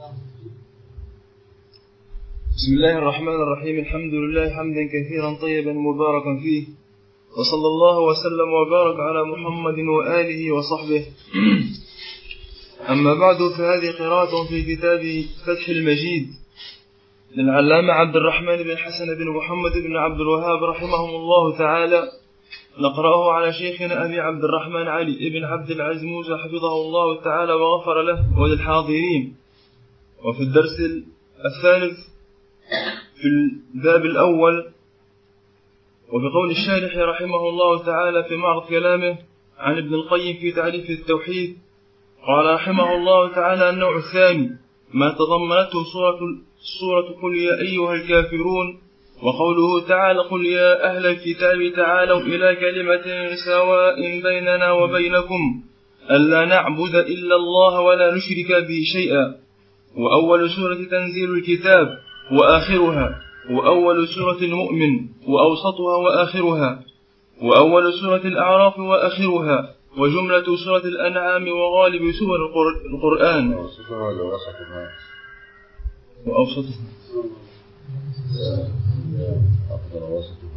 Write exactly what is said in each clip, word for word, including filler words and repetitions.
بسم الله الرحمن الرحيم. الحمد لله حمدا كثيرا طيبا مباركا فيه، وصلى الله وسلم وبارك على محمد وآله وصحبه. أما بعد، فهذه قراءة في كتاب فتح المجيد للعلامة عبد الرحمن بن حسن بن محمد بن عبد الوهاب رحمهم الله تعالى. نقرأه على شيخنا أبي عبد الرحمن علي بن عبد العزموز حفظه الله تعالى وغفر له وللحاضرين. وفي الدرس الثالث في الباب الأول، وفي قول الشارح رحمه الله تعالى في معرض كلامه عن ابن القيم في تعريف التوحيد، قال رحمه الله تعالى: النوع الثاني ما تضمنته سورة, سورة قل يا أيها الكافرون، وقوله تعالى: قل يا أهل الكتاب تعالوا إلى كلمة سواء بيننا وبينكم ألا نعبد إلا الله ولا نشرك به شيئا. وأول سورة تنزيل الكتاب وآخرها، وأول سورة المؤمن وأوسطها وآخرها، وأول سورة الأعراف وآخرها، وجملة سورة الأنعام وغالب سور القرآن. وأوسطها ولا وسطها؟ وأوسطها أفضل وسطها،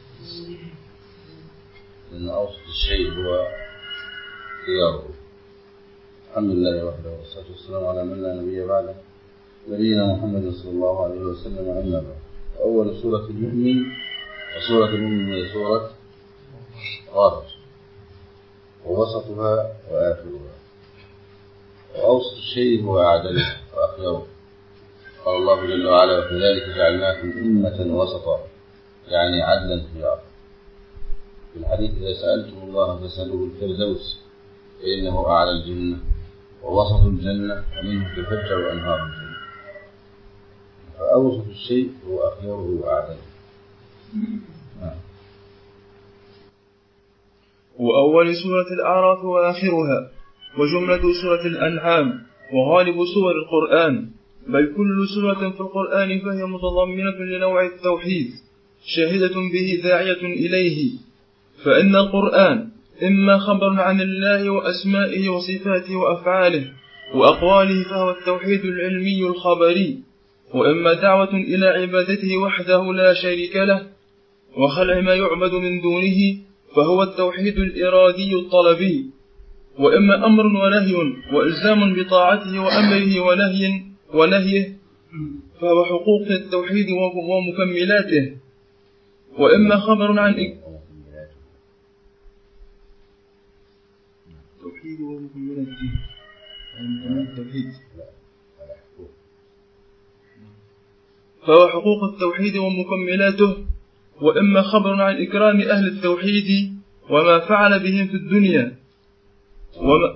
لأن أوسط الشيء هو خياره. الحمد لله وحده، والصلاة والسلام على من لا نبي بعده، نبينا محمد صلى الله عليه وسلم. أما بعد، أول سورة المؤمن، وسورة المؤمن هي سورة غافر، ووسطها وآخرها، وأوسط الشيء هو أعدله وأخيره. قال الله جل وعلا: وكذلك جعلناكم أمة وسطا، يعني عدلا خيارا. في الحديث: إذا سألتم الله فاسألوه الفردوس فإنه أعلى الجنة ووسط الجنة ومنه تفجر أنهار الجنة. فأوسط الشيء هو أخيره وأعدله. وأول سورة الأعراف وآخرها، وجملة سورة الأنعام، وغالب سور القرآن، بل كل سورة في القرآن فهي متضمنة لنوع التوحيد، شاهدة به داعية إليه. فإن القرآن إما خبر عن الله وأسمائه وصفاته وأفعاله وأقواله فهو التوحيد العلمي الخبري، وإما دعوة إلى عبادته وحده لا شريك له وخلع ما يعبد من دونه فهو التوحيد الإرادي الطلبي، وإما أمر ونهي وإلزام بطاعته وأمره ونهي ونهيه فهو حقوق التوحيد ومكملاته، وإما خبر عن التوحيد ومكملاته فهو حقوق التوحيد ومكملاته، وإما خبر عن إكرام أهل التوحيد وما فعل بهم في الدنيا وما,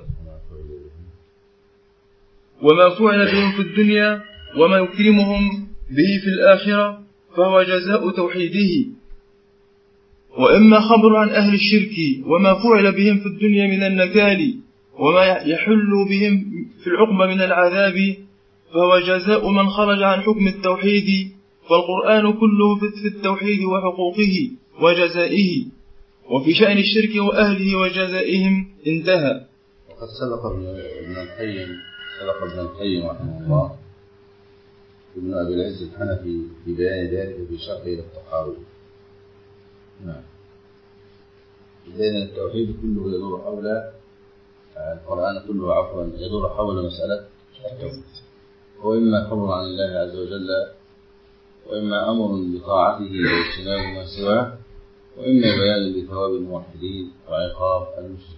وما فعل بهم في الدنيا وما يكرمهم به في الآخرة فهو جزاء توحيده، وإما خبر عن أهل الشرك وما فعل بهم في الدنيا من النكال وما يحل بهم في العقبة من العذاب فهو جزاء من خرج عن حكم التوحيد. فالقرآن كله في التوحيد وحقوقه وجزائه، وفي شأن الشرك وأهله وجزائهم انتهى. وقد سبق ابن القيم سبق ابن القيم رحمه الله ابن أبي العز الحنفي في بيان ذلك في شرحه إلى الطحاوي. نعم، لأن التوحيد كله يدور حول القرآن كله عفوا يدور حول مسألة التوحيد، وإما خبر عن الله عز وجل، وإما أمر بطاعته واجتناب ما سواه، وإما بيان لثواب الموحدين وعقاب المشركين.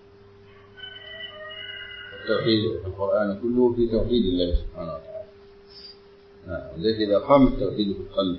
التوحيد في القرآن كله في توحيد الله سبحانه وتعالى. نعم، ولذلك إذا قام التوحيد في القلب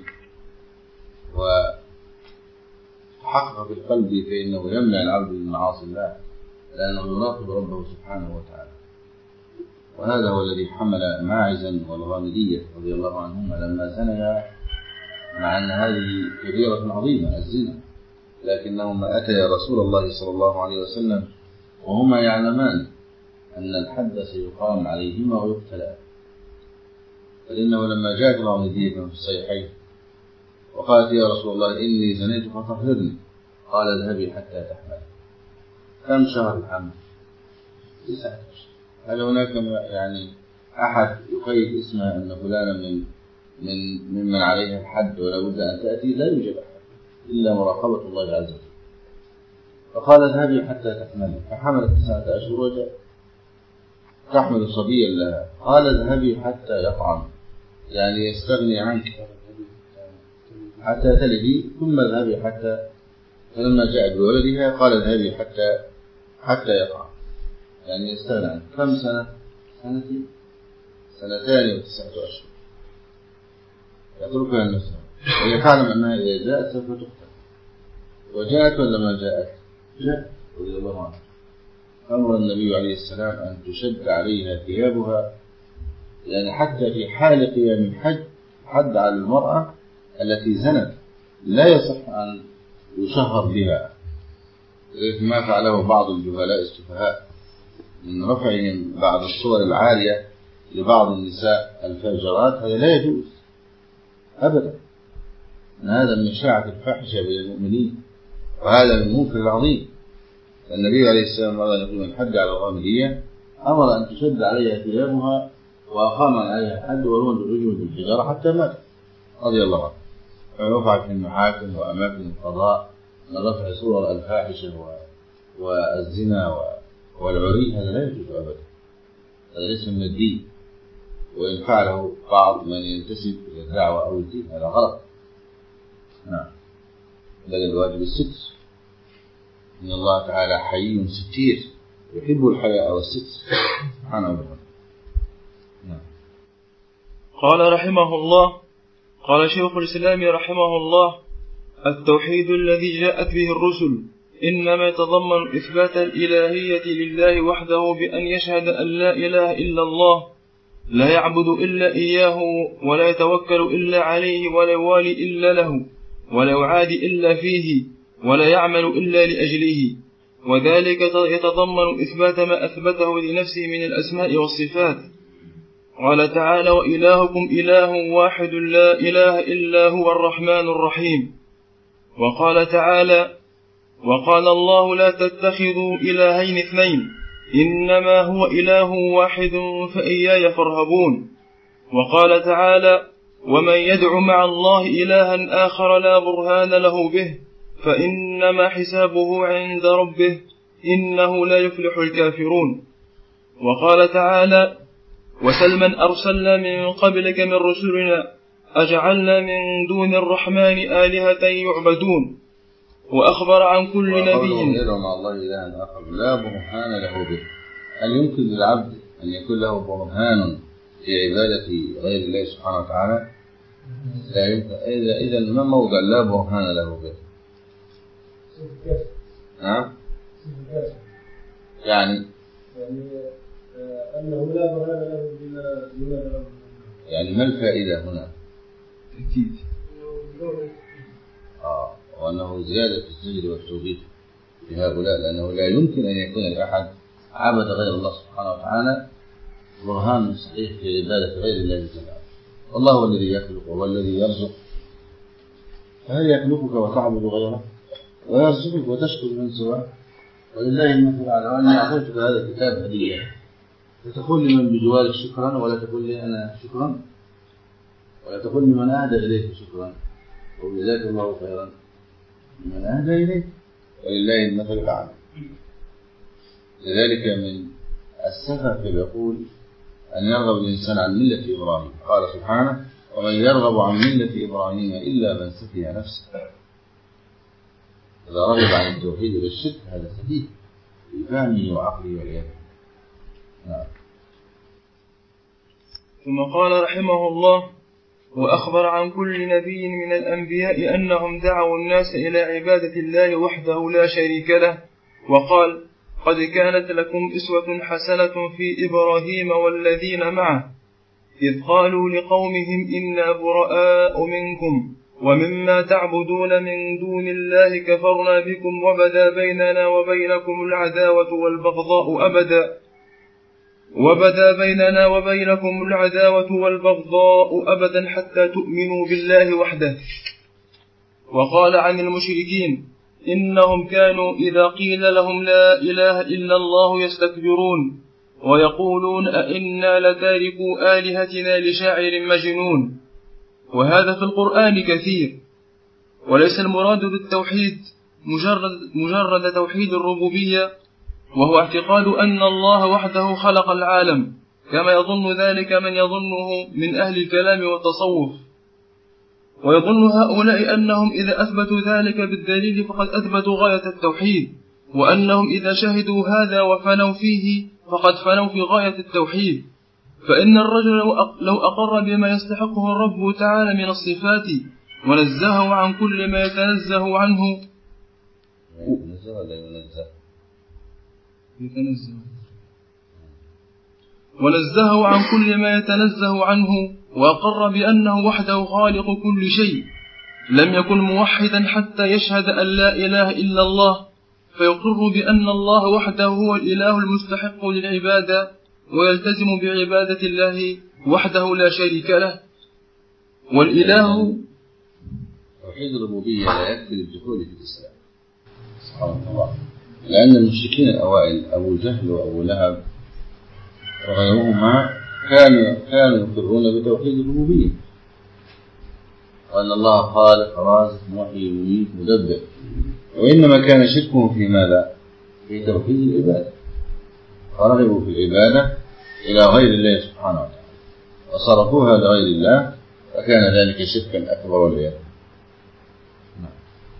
وحقق في القلب فإنه يمنع العبد من معاصي الله، لأنه يراقب ربه سبحانه وتعالى. وهذا هو الذي حمل ماعزا والغامدية رضي الله عنهما لما زنيا، مع أن هذه كبيرة عظيمة الزنا، لكنهما أتيا رسول الله صلى الله عليه وسلم وهما يعلمان أن الحد سيقام عليهما ويقتلان. فإنه لما جاءت الغامدية في الصحيحين وقالت: يا رسول الله إني زنيت فطهرني، قال: اذهبي حتى تحمل. كم شهر الحمل؟ تسعة أشهر. هل هناك يعني أحد يقيد اسمها أن فلانا من من ممن عليها الحد ولا بد أن تأتي، لا يوجد أحد إلا مراقبة الله عز وجل. فقال اذهبي حتى تحملي، فحملت تسعة أشهر وجاءت تحمل صبيا لها. قال اذهبي حتى يطعم، يعني يستغني عنك حتى تلدي، ثم اذهبي حتى، فلما جاءت بولدها قال اذهبي حتى حتى يطعم، يعني يستغني عنك. كم سنة؟ سنتين، سنتان وتسعة أشهر يتركها النساء، وهي تعلم أنها إذا جاءت سوف تقتل. وجاءت ولا ما جاءت؟ جاءت رضي الله عنها. أمر النبي عليه السلام أن تشد عليها ثيابها، يعني حتى في حال قيام الحج حد على المرأة التي زنت لا يصح أن يشهر بها، ما فعله بعض الجهلاء السفهاء من رفعهم بعض الصور العارية لبعض النساء الفاجرات. هذا لا يجوز أبدا، هذا من شاعة الفاحشة بين المؤمنين، وهذا من المنكر العظيم. النبي عليه السلام قال أن يقول من حد على الغامدية أمر أن تشد عليها ثيابها وأقام عليها الحد ورمى الرجل بالحجارة حتى مات رضي الله عنه. فيرفع في المحاكم وأماكن القضاء من رفع صور الفاحشة والزنا والعري، هذا لا يجوز أبدا، هذا ليس من الدين. وإن فعله بعض من ينتسب إلى الدعوة أو الدين هذا غلط. نعم، بل الواجب الستر، إن الله تعالى حي ستير يحب الحياء والستر سبحانه وتعالى. نعم. قال رحمه الله، قال شيخ الإسلام رحمه الله: التوحيد الذي جاءت به الرسل إنما يتضمن إثبات الإلهية لله وحده بأن يشهد أن لا إله إلا الله، لا يعبد إلا إياه، ولا يتوكل إلا عليه، ولا يوالي إلا له، ولا يعادي إلا فيه، ولا يعمل إلا لأجله. وذلك يتضمن إثبات ما أثبته لنفسه من الأسماء والصفات. قال تعالى: وإلهكم إله واحد لا إله إلا هو الرحمن الرحيم. وقال تعالى: وقال الله لا تتخذوا إلهين اثنين إنما هو إله واحد فإياي فارهبون. وقال تعالى: ومن يدع مع الله إلها آخر لا برهان له به فإنما حسابه عند ربه إنه لا يفلح الكافرون. وقال تعالى: وسل من أرسلنا من قبلك من رسلنا أجعلنا من دون الرحمن آلهة يعبدون. وأخبر عن كل نبي يدعو مع الله إلها آخر لا برهان له به. هل يمكن للعبد أن يكون له برهان في عبادة غير الله سبحانه وتعالى؟ لا يمكن. إذا إذا ما موضع لا برهان له به؟ نعم، يعني أنه لا برهان له بما يعني ما الفائدة هنا؟ أكيد آه وأنه زيادة في الزجر والتوبيخ لهؤلاء، لأنه لا يمكن أن يكون لأحد عبد غير الله سبحانه وتعالى برهان صحيح في عبادة غير الله تعالى. الله هو الذي يخلق وهو الذي يرزق، فهل يخلقك وتعبد غيره ويرزقك وتشكر من سواه؟ ولله المثل الأعلى. وأنا أعطيتك هذا الكتاب هدية، فتقول لمن بجوارك شكرا ولا تقول لي أنا شكرا، ولا تقول لمن أهدى إليك شكرا وجزاك الله خيرا من أهدى إليك، ولله المثل الأعلى. لذلك من السفه في العقول أن يرغب الإنسان عن ملة إبراهيم. قال سبحانه: ومن يرغب عن ملة إبراهيم إلا من سفه نفسه. إذا رغب عن التوحيد والشرك هذا سفيه بفهمه وعقله والعياذ. نعم. ثم قال رحمه الله: وأخبر عن كل نبي من الأنبياء أنهم دعوا الناس إلى عبادة الله وحده لا شريك له، وقال: قد كانت لكم أسوة حسنة في إبراهيم والذين معه إذ قالوا لقومهم إنا براء منكم ومما تعبدون من دون الله كفرنا بكم وبدا بيننا وبينكم العداوة والبغضاء أبدا وبدا بيننا وبينكم العداوة والبغضاء أبدا حتى تؤمنوا بالله وحده. وقال عن المشركين: إنهم كانوا إذا قيل لهم لا إله إلا الله يستكبرون ويقولون أئنا لتاركوا آلهتنا لشاعر مجنون. وهذا في القرآن كثير. وليس المراد بالتوحيد مجرد, مجرد توحيد الربوبية، وهو اعتقاد أن الله وحده خلق العالم، كما يظن ذلك من يظنه من أهل الكلام والتصوف. ويظن هؤلاء أنهم إذا أثبتوا ذلك بالدليل فقد أثبتوا غاية التوحيد، وأنهم إذا شهدوا هذا وفنوا فيه فقد فنوا في غاية التوحيد. فإن الرجل لو أقر بما يستحقه الرب تعالى من الصفات ونزهه عن كل ما يتنزه عنه يتنزه ولا ينزه؟ يتنزه ونزهه عن كل ما يتنزه عنه، وأقر بأنه وحده خالق كل شيء، لم يكن موحدا حتى يشهد أن لا إله إلا الله، فيقر بأن الله وحده هو الإله المستحق للعبادة، ويلتزم بعبادة الله وحده لا شريك له. والإله توحيد الربوبية لا يكفي للدخول في الإسلام سبحان الله، لأن المشركين الأوائل أبو جهل وأبو لهب وغيرهما كانوا كانوا يقرون بتوحيد الربوبية، وأن الله خالق رازق محيي مميت مدبر، وإنما كان شركهم في ماذا؟ في توحيد العبادة، فرغبوا في العبادة إلى غير الله سبحانه وتعالى وصرفوها لغير الله، فكان ذلك شركا أكبر والعياذ بالله.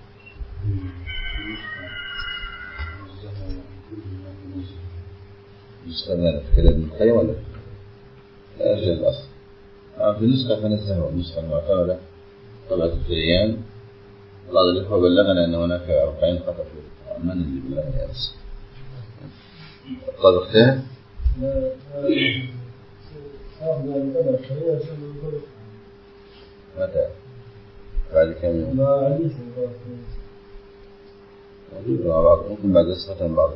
نسخة في كلام ابن القيم ولا لا أرجع الأصل في نسخة فنزهه النسخة المعتمدة طبعة الفريان. بعض الإخوة بلغنا أن هناك أربعين خطأ في من اللي بلغنا يا أرسل طبقتها؟ متى؟ بعد كم يوم؟ موجود مع بعض، ممكن بعد نسخة بعض.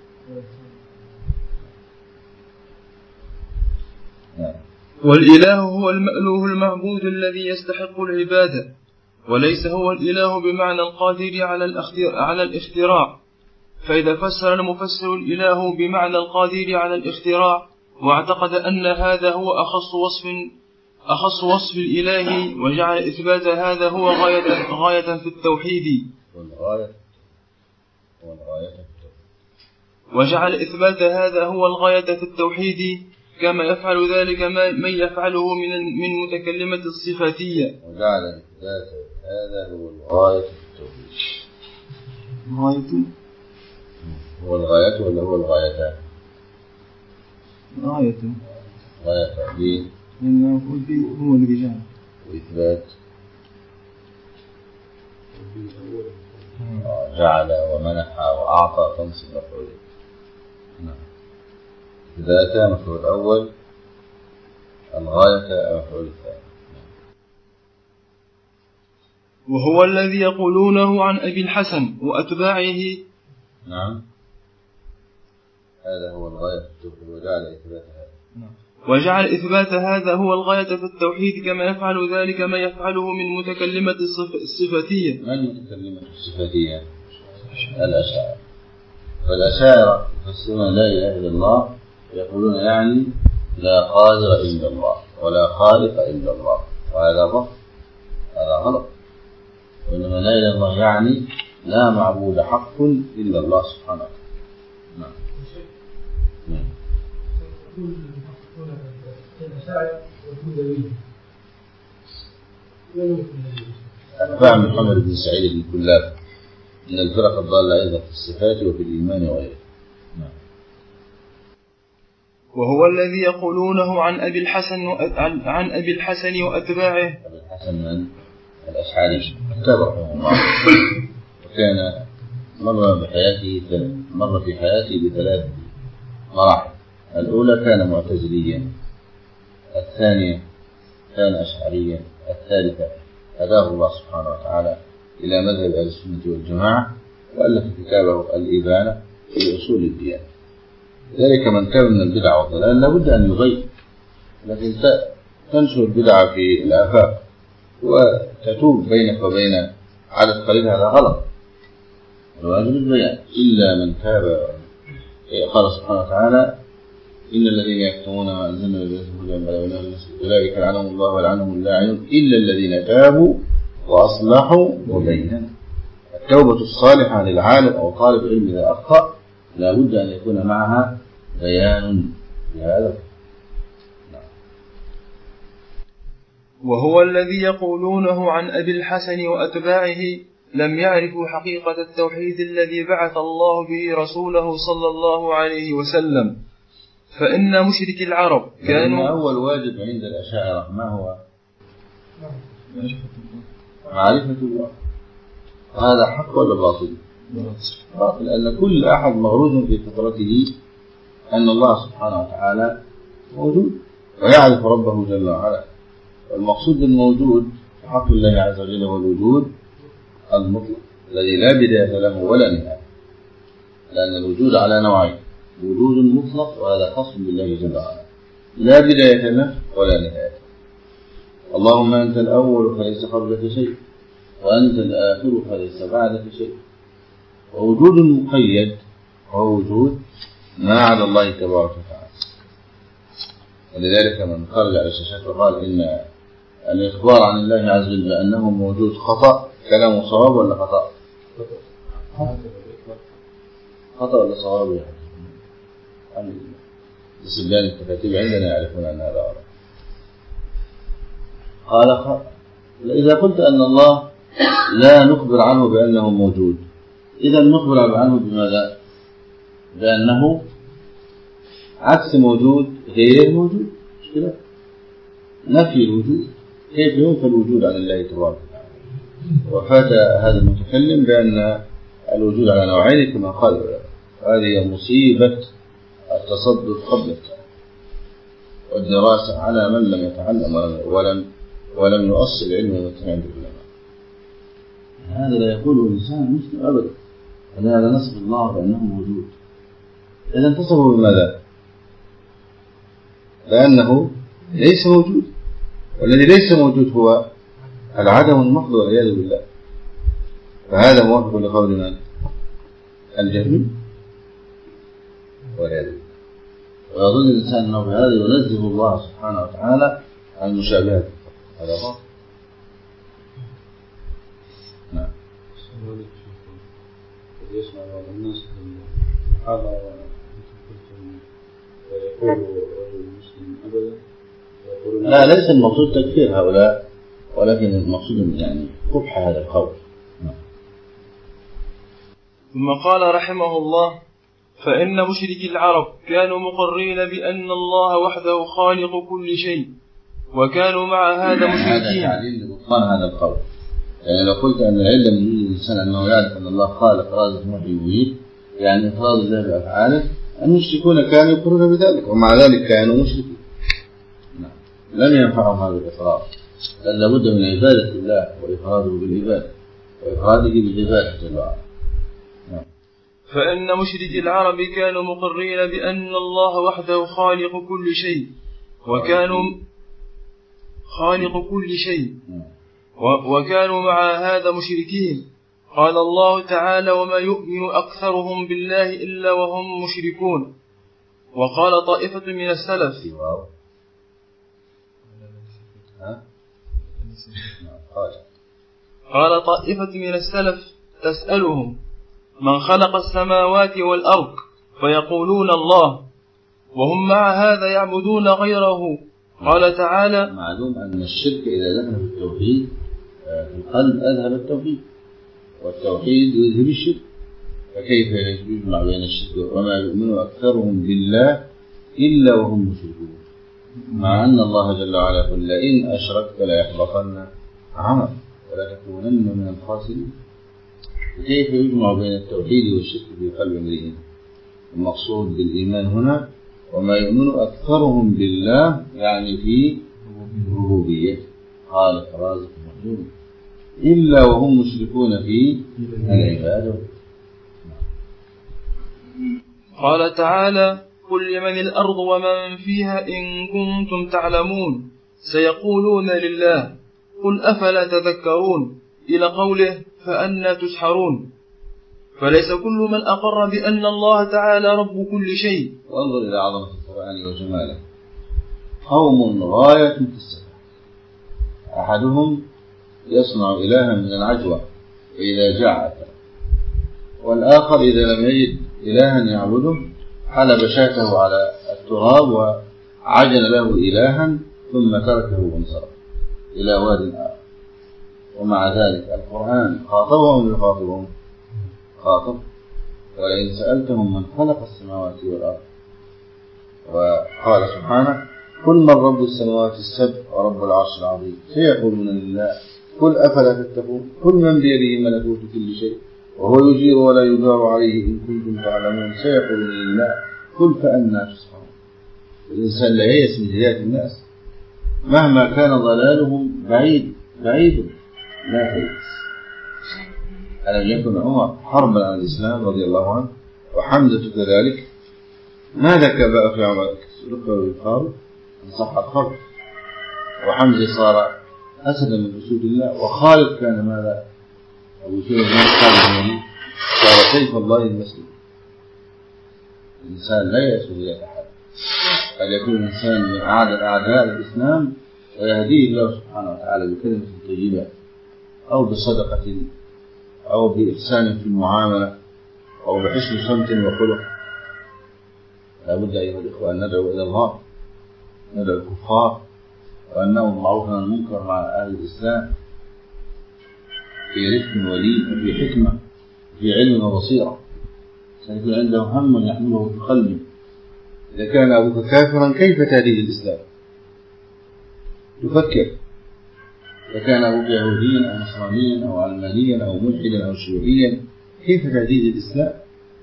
والإله هو المألوه المعبود الذي يستحق العبادة، وليس هو الإله بمعنى القادر على الاختراع. فإذا فسر المفسر الإله بمعنى القادر على الاختراع واعتقد أن هذا هو أخص وصف أخص وصف الإله، وجعل إثبات هذا هو غاية غاية في التوحيد وجعل إثبات هذا هو الغاية في التوحيد كما يفعل ذلك من يفعله من من متكلمة الصفاتية. وجعل إثبات هذا هو الغاية في التوحيد. غاية هو الغاية ولا هو الغايتان؟ غاية غاية ليه؟ لأنه هو الرجال. وإثبات جعل ومنح وأعطى تنصب مفعولين. نعم. إثبات مفعول الأول، الغاية مفعول الثاني. وهو الذي يقولونه عن أبي الحسن وأتباعه. نعم. هذا هو الغاية في التوحيد وجعل إثبات هذا. نعم. وجعل إثبات هذا هو الغاية في التوحيد كما يفعل ذلك ما يفعله من متكلمة الصفاتية. من المتكلمة الصفاتية؟ الأشاعرة. فالأشاعرة يفسرون لا إله إلا الله يقولون يعني لا قادر إلا الله ولا خالق إلا الله، وهذا ضغط، هذا غلط. وإنما لا إله إلا الله يعني لا معبود حق إلا الله سبحانه وتعالى. نعم. نعم. أتباع محمد بن سعيد بن كلاب من الفرق الضالة أيضا في الصفات وفي الإيمان وغيره. نعم. وهو الذي يقولونه عن أبي الحسن عن أبي الحسن وأتباعه. أبي الحسن من الأشعري اتبعه الله، وكان مر بحياته مر في حياته بثلاث مراحل. الأولى كان معتزليا، الثانية كان أشعريا، الثالثة هداه الله سبحانه وتعالى إلى مذهب أهل السنة والجماعة، وألف كتابه الإبانة في أصول الديانة. ذلك من كان من البدع والضلال لابد أن يغير، لكن تنشر البدع في الآفاق وتتوب بينك وبين عدد قليل هذا غلط. الواجب البيان إلا من تاب. قال سبحانه وتعالى إن الذين يكتمون ما أنزلنا من أولئك لعنهم الله ولعنهم اللاعنون إلا الذين تابوا وأصلحوا وبينوا. التوبة الصالحة للعالم أو طالب علم إذا أخطأ لا بد أن يكون معها بيان لهذا. وهو الذي يقولونه عن أبي الحسن وأتباعه لم يعرفوا حقيقة التوحيد الذي بعث الله به رسوله صلى الله عليه وسلم. فإن مشرك العرب كانوا أول واجب عند الأشاعرة ما هو؟ معرفة الله. هذا حق ولا باطل؟ باطل، لأن كل أحد مغروز في فطرته أن الله سبحانه وتعالى موجود ويعرف ربه جل وعلا. والمقصود بالموجود في حق الله عز وجل هو الوجود المطلق الذي لا بداية له ولا نهاية، لأن الوجود على نوعين: وجود مطلق وهذا خاص بالله جل وعلا لا بداية له ولا نهاية. اللهم أنت الأول فليس قبلك شيء، وأنت الآخر فليس بعدك شيء. ووجود مقيد هو وجود ما عدا الله تبارك وتعالى. ولذلك من خرج على الشاشات وقال إن الإخبار عن الله عز وجل بأنه موجود خطأ، كلامه صواب ولا خطأ؟ خطأ ولا صواب؟ يعني السبيان الكتاتيب عندنا يعرفون أن هذا غلط. قال خ... إذا قلت أن الله لا نخبر عنه بأنه موجود، إذا نخبر عنه بماذا؟ بأنه عكس موجود غير موجود. مش كده؟ نفي الوجود. كيف ينفى الوجود عن الله تبارك وتعالى؟ وفات هذا المتكلم بأن الوجود على نوعين كما قال. هذه مصيبة التصدر قبل التعلم والدراسة على من لم يتعلم ولم ولم يؤصل علمه ويتعلم بالعلماء. هذا لا يقوله الإنسان مسلم أبدا. هذا نصف الله بأنه موجود. إذا انتصفوا بماذا؟ لأنه ليس موجود، والذي ليس موجود هو العدم المحض والعياذ بالله. فهذا موافق لقول من؟ الجهمي والعياذ بالله. ويظن الإنسان أنه بهذا ينزه الله سبحانه وتعالى عن مشابهته. هذا هو. نعم. يسمع بعض الناس هذا ويقول رجل مسلم أبدا. لا، ليس المقصود تكفير هؤلاء، ولكن المقصود يعني قبح هذا القول. ثم قال رحمه الله: فإن مشركي العرب كانوا مقرين بأن الله وحده خالق كل شيء، وكانوا مع هذا مشركين. هذا تعليل لبطلان هذا القول. يعني لو قلت أن العلة من وجود الإنسان أنه يعرف أن الله خالق رازق محيي مميت، يعني إفراد الله بأفعاله، المشركون كانوا يقرون بذلك ومع ذلك كانوا مشركين. لم ينفعهم هذا الإقرار، بل لابد من عبادة الله وإفراده بالعبادة وإفراده بالعبادة جل وعلا. فإن مشركي العرب كانوا مقرين بأن الله وحده خالق كل شيء، وكانوا خالق كل شيء وكانوا مع هذا مشركين. قال الله تعالى: وما يؤمن أكثرهم بالله إلا وهم مشركون. وقال طائفة من السلف قال طائفة من السلف تسألهم: من خلق السماوات والأرض؟ فيقولون الله، وهم مع هذا يعبدون غيره. قال تعالى: معلوم أن الشرك إذا دخل في التوحيد في القلب أذهب التوحيد، والتوحيد يذهب الشرك. فكيف يجمع بين الشرك وما يؤمن أكثرهم بالله إلا وهم مشركون، مع أن الله جل وعلا يقول: لئن أشركت ليحبطن عملك ولتكونن من الخاسرين. كيف يجمع بين التوحيد والشرك في قلب امرئ؟ المقصود بالإيمان هنا وما يؤمن أكثرهم بالله يعني في ربوبية خالق رازق مخلوق، إلا وهم مشركون في العبادة. قال تعالى: قل لمن الأرض ومن فيها إن كنتم تعلمون سيقولون لله قل أفلا تذكرون، إلى قوله: فأنى تسحرون. فليس كل من أقر بأن الله تعالى رب كل شيء. وانظر إلى عظمة القرآن وجماله قوم غاية في السفة. أحدهم يصنع إلها من العجوة فإذا جاع أكل، والآخر إذا لم يجد إلها يعبده حلب شاته على التراب وعجن له إلها ثم تركه وانصرف إلى واد آخر. ومع ذلك القرآن خاطبهم يخاطبهم خاطب، ولئن سألتهم من خلق السماوات والأرض. وقال سبحانه قل من رب السماوات السبع ورب العرش العظيم سيقولون لله قل أفلا تتقون قل من بيده ملكوت كل شيء وهو يجير ولا يجار عليه إن كنتم تعلمون سيقولون لله قل فأنى تسحرون. الإنسان لا ييأس من هداية الناس مهما كان ضلالهم بعيد بعيد لا ييأس. ألم يكن عمر حربا على الإسلام رضي الله عنه وحمزة كذلك؟ ماذا كبأ في عمر؟ ذكروا الفاروق إن صح الخبر، وحمزة صار أسدا من أسود الله، وخالد كان ماذا؟ أبو سيد خالد صار سيف الله المسلم. الإنسان لا يأسد إلى أحد، قد يكون الإنسان من أعداء أعداء الإسلام ويهديه الله سبحانه وتعالى بكلمة طيبة أو بصدقة أو بإحسان في المعاملة أو بحسن صمت وخلق. لا بد أيها الإخوة أن ندعو إلى الله، ندعو الكفار وأن نأمر بالمعروف والنهي عن المنكر مع أهل الإسلام في رفق ولين وفي حكمة وفي علم وبصيرة. سيكون عنده هم يحمله في قلبه. إذا كان أبوك كافرا كيف تهديه الإسلام؟ تفكر. إذا كان أبوك يهوديا أو نصرانيا أو علمانيا أو ملحدا أو شيوعيا كيف تهديه الإسلام؟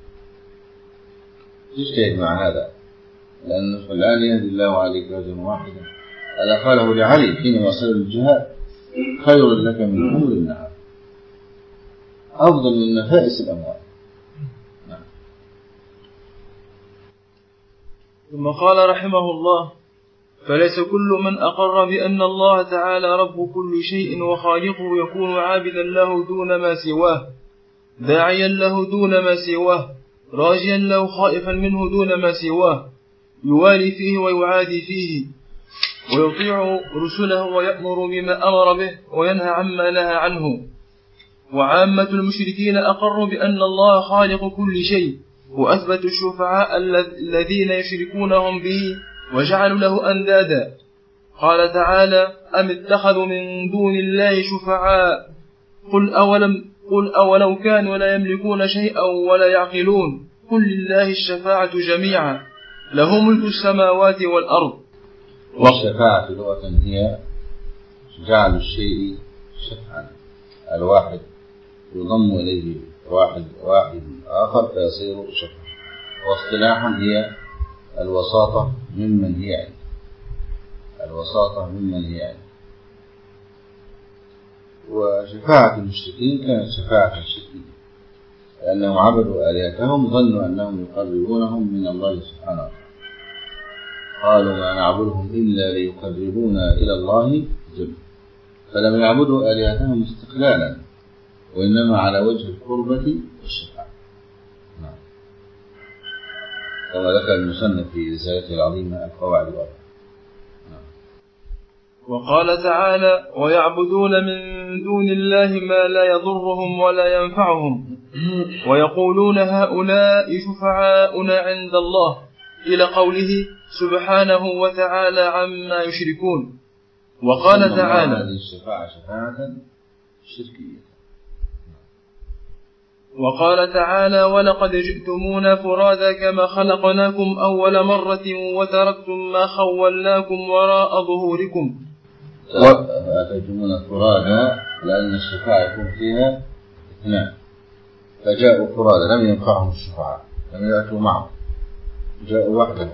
تجتهد مع هذا، لأن الآن يهدي الله عليك رجلا واحدا. هذا قاله لعلي حينما صار الجهاد خير لك من حمر النعم أفضل من نفائس الأموال. نعم. ثم قال رحمه الله فليس كل من أقر بأن الله تعالى رب كل شيء وخالقه يكون عابدا له دون ما سواه، داعيا له دون ما سواه، راجيا له خائفا منه دون ما سواه، يوالي فيه ويعادي فيه، ويطيع رسله ويأمر بما أمر به وينهى عما نهى عنه. وعامة المشركين أقروا بأن الله خالق كل شيء، وأثبتوا الشفعاء الذين يشركونهم به وجعلوا له أندادا. قال تعالى أم اتخذوا من دون الله شفعاء قل أولم قل أولو كانوا لا يملكون شيئا ولا يعقلون قل لله الشفاعة جميعا له ملك السماوات والأرض. والشفاعة لغة هي جعل الشيء شفعا، الواحد يضم إليه واحد واحد آخر فيصير شفعا. واصطلاحا هي الوساطة ممن هي عنه، الوساطة ممن هي عنه. وشفاعة المشركين كانت شفاعة شركية لأنهم عبدوا آلهتهم ظنوا أنهم يقربونهم من الله سبحانه وتعالى. قالوا ما نعبدهم إلا ليقربونا إلى الله زلفى، فلم يعبدوا آلهتهم استقلالا وإنما على وجه القربة والشفاعة. نعم. كما ذكر المصنف في رسالته العظيمة القواعد الأربعة. نعم. وقال تعالى ويعبدون من دون الله ما لا يضرهم ولا ينفعهم ويقولون هؤلاء شفعاؤنا عند الله إلى قوله سبحانه وتعالى عما يشركون. وقال تعالى هذه الشفاعة شفاعة شركية. وقال تعالى ولقد جئتمونا فرادا كما خلقناكم أول مرة وتركتم ما خولناكم وراء ظهوركم. أتيتمونا فرادا لأن الشفاعة يكون فيها اثنان، فجاءوا فرادا لم ينفعهم الشفاعة، لم يأتوا معهم، جاءوا وحدهم.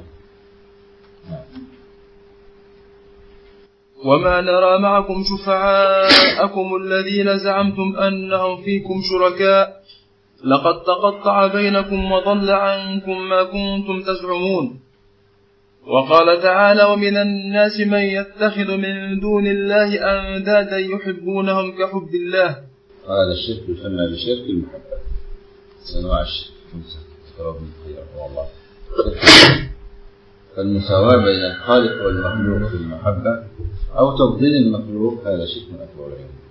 وما نرى معكم شفعاءكم الذين زعمتم أنهم فيكم شركاء لقد تقطع بينكم وضل عنكم ما كنتم تزعمون. وقال تعالى ومن الناس من يتخذ من دون الله أندادا يحبونهم كحب الله. هذا الشرك يسمى بشرك المحبة. سنوع الشرك خمسة تقرب من خير والله. فالمساواة بين الخالق والمخلوق في المحبة أو تفضيل المخلوق هذا شرك أكبر والعياذ بالله.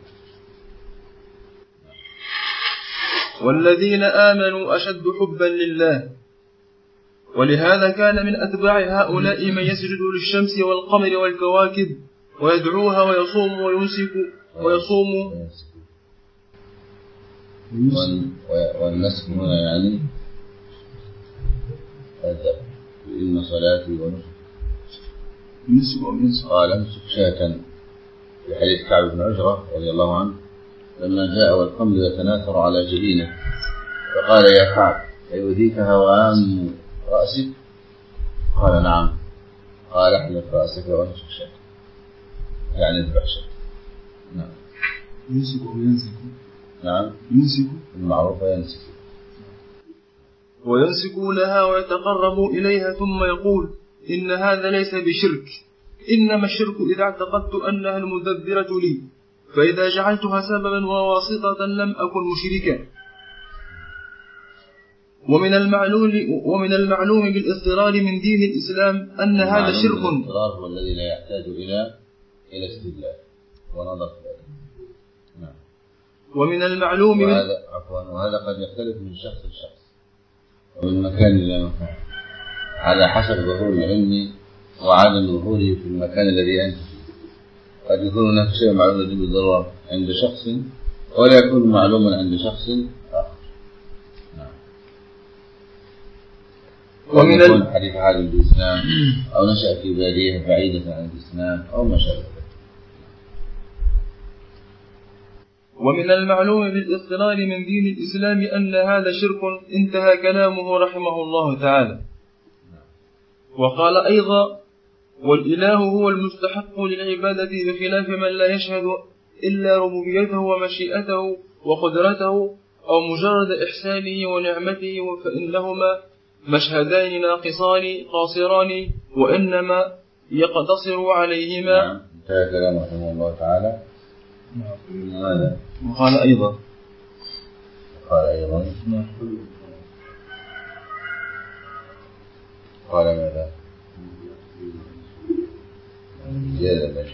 والذين آمنوا أشد حبا لله، ولهذا كان من أتباع هؤلاء من يسجد للشمس والقمر والكواكب ويدعوها ويصوم ويمسك ويصوم والنسك هنا يعني إن صلاتي ونسك قال امسك شاة في حديث كعب بن عجرة رضي الله عنه لما جاء والخمر يتناثر على جبينه فقال يا كعب أيؤذيك هوام رأسك؟ قال نعم. قال احلق رأسك وانسك شاة يعني اذبح شاة. نعم. يمسك وينسك. نعم. يمسك المعروف ينسك. ويمسكونها ويتقربوا إليها ثم يقول إن هذا ليس بشرك، إنما الشرك إذا اعتقدت أنها المدبرة لي، فإذا جعلتها سببا وواسطة لم أكن مشركا. ومن المعلوم ومن المعلوم بالاضطرار من دين الإسلام أن هذا شرك. الاضطرار هو الذي لا يحتاج إلى إلى استدلال ونظر. نعم. ومن المعلوم وهذا عفوا وهذا قد يختلف من شخص لشخص ومن مكان إلى مكان على حسب ظهور العلم وعدم ظهوره في المكان الذي أنت فيه. قد يكون هناك شيء معلوم الذي بالضرورة عند شخص ولا يكون معلوما عند شخص آخر. نعم. ومن يكون حديث عالم بالإسلام أو نشأ في بادية بعيدة عن الإسلام أو ما شابه. ومن المعلوم بالاضطرار من دين الإسلام أن هذا شرك. انتهى كلامه رحمه الله تعالى. وقال أيضا والإله هو المستحق للعبادة بخلاف من لا يشهد إلا ربوبيته ومشيئته وقدرته أو مجرد إحسانه ونعمته، فإنهما مشهدان ناقصان قاصران وإنما يقتصر عليهما. نعم. انتهى كلامه رحمه الله تعالى. ماذا؟ وقال أيضا قال أيضا نعم. قال ماذا؟ زيادة ما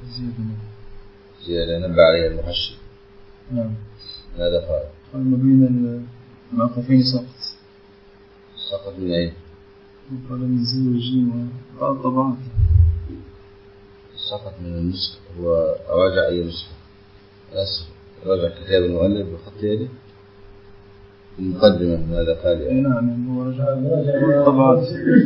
زيادة نبع عليها المحشي. نعم. ماذا قال؟ قال ما بين المعقفين سقط. سقط من أين؟ قال من زي والجيم وقال طبعا سقط من النسخ. هو راجع أي نسخة؟ أسف راجع كتاب المؤلف بخط يده المقدمة. ماذا قال يعني؟ نعم هو رجع طبعا.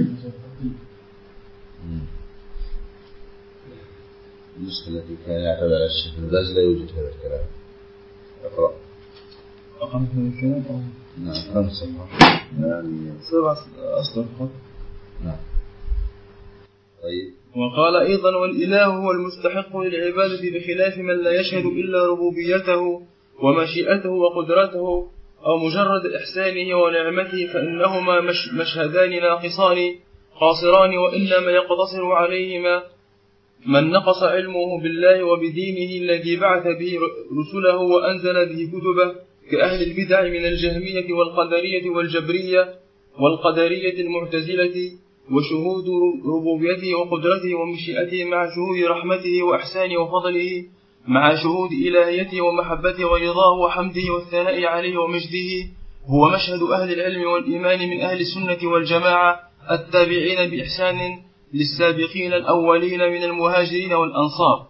النسخة التي كان يعتبر على الشيخ الباز لا يوجد هذا الكلام. اقرأ. أقرأ هذا الكلام أو نعم كم صفحة؟ يعني سبع أسطر خط. نعم. طيب. وقال أيضا والإله هو المستحق للعبادة بخلاف من لا يشهد إلا ربوبيته ومشيئته وقدرته أو مجرد إحسانه ونعمته، فإنهما مش مشهدان ناقصان قاصران وإنما يقتصر عليهما من نقص علمه بالله وبدينه الذي بعث به رسله وأنزل به كتبه كأهل البدع من الجهمية والقدرية والجبرية والقدرية المعتزلة، وشهود ربوبيته وقدرته ومشيئته مع شهود رحمته وإحسانه وفضله مع شهود إلهيته ومحبته ورضاه وحمده والثناء عليه ومجده، هو مشهد أهل العلم والإيمان من أهل السنة والجماعة التابعين بإحسان للسابقين الأولين من المهاجرين والأنصار.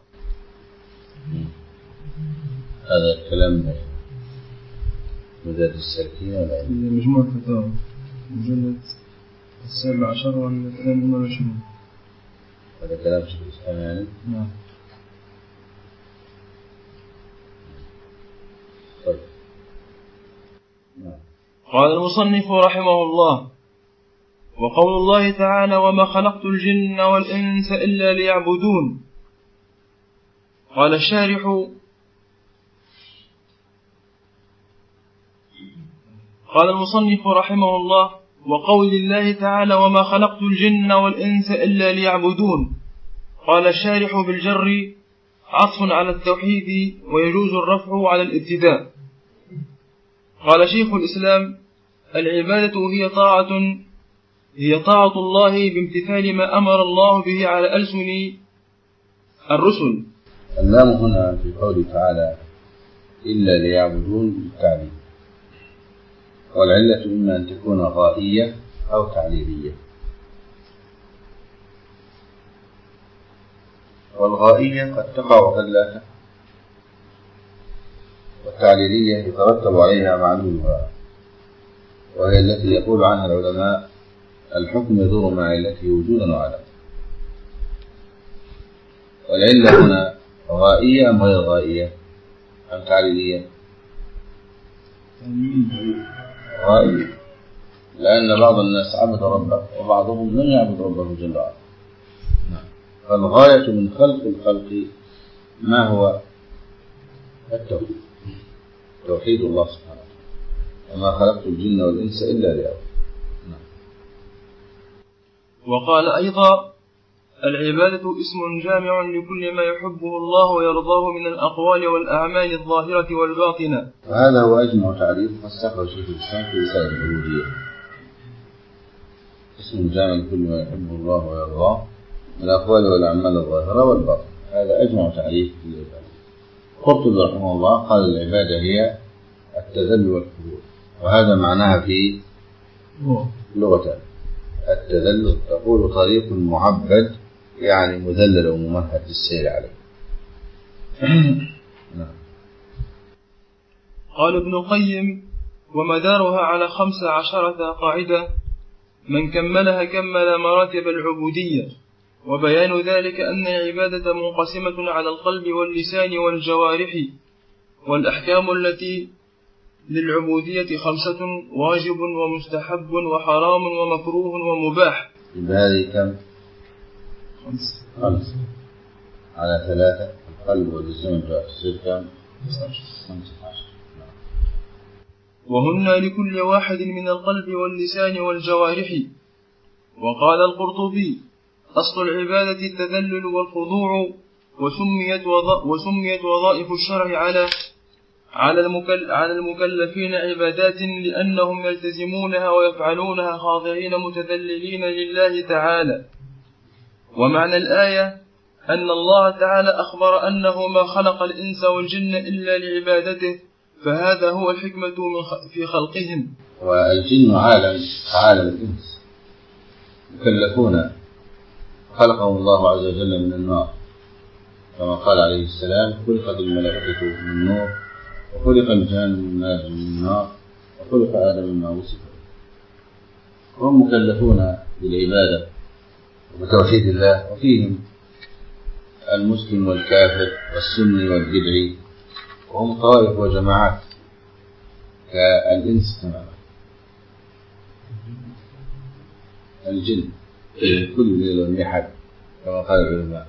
هذا الكلام مدارس السالكين ولا مجموعة فتاوى مجلد السابع عشر وعن كلام ولا شنو؟ هذا كلام شيخ الإسلام يعني؟ نعم. طيب. نعم. قال المصنف رحمه الله وقول الله تعالى وما خلقت الجن والإنس إلا ليعبدون. قال الشارح قال المصنف رحمه الله وقول الله تعالى وما خلقت الجن والإنس إلا ليعبدون. قال الشارح بالجر عطف على التوحيد ويجوز الرفع على الابتداء. قال شيخ الإسلام العبادة هي طاعة هي طاعة الله بامتثال ما أمر الله به على ألسن الرسل. اللام هنا في قوله تعالى إلا ليعبدون بالتعليل، والعلة إما أن تكون غائية أو تعليلية. والغائية قد تقع وقد لا تقع، والتعليلية يترتب عليها معلولها، وهي التي يقول عنها العلماء الحكم يدور مع علته وجودا وعدما. والعلة هنا غائية أم غير غائية أم تعليلية؟ غائية، لأن بعض الناس عبد ربه وبعضهم لم يعبد ربه جل وعلا. فالغاية من خلق الخلق ما هو؟ التوحيد، توحيد الله سبحانه وتعالى، وما خلقت الجن والإنس إلا ليعبدون. وقال أيضا العبادة اسم جامع لكل ما يحبه الله ويرضاه من الأقوال والأعمال الظاهرة والباطنة. وهذا هو أجمع تعريف واستقر شيخ الإسلام في رسالة العبودية. اسم جامع لكل ما يحبه الله ويرضاه من الأقوال والأعمال الظاهرة والباطنة، هذا أجمع تعريف للعبادة. قرطبي رحمه الله قال العبادة هي التذلل والخضوع، وهذا معناها في لغة التذلل، تقول طريق معبد يعني مذلل وممهد للسير عليه. نعم. قال ابن القيم ومدارها على خمس عشرة قاعدة من كملها كمل مراتب العبودية، وبيان ذلك أن العبادة منقسمة على القلب واللسان والجوارح، والأحكام التي للعبودية خمسة: واجب ومستحب وحرام ومكروه ومباح. بهذه كم؟ خمس خمس على ثلاثة، القلب واللسان والجوارح تصير كم؟ خمسة عشر. وهن لكل واحد من القلب واللسان والجوارح. وقال القرطبي أصل العبادة التذلل والخضوع، وسميت, وض... وسميت وظائف الشرع على على, المكل... على المكلفين عبادات لأنهم يلتزمونها ويفعلونها خاضعين متذللين لله تعالى. ومعنى الآية أن الله تعالى أخبر أنه ما خلق الإنس والجن إلا لعبادته، فهذا هو الحكمة في خلقهم. والجن عالم عالم الإنس مكلفون، خلقهم الله عز وجل من النار، كما قال عليه السلام خلقت الملائكة من نور وخلق الجان من النار وخلق آدم مما وصف. وهم مكلفون بالعبادة وبتوحيد الله، وفيهم المسلم والكافر والسني والبدعي، وهم طائف وجماعات كالإنس تماما. الجن كل ليل والنحل كما قال العلماء.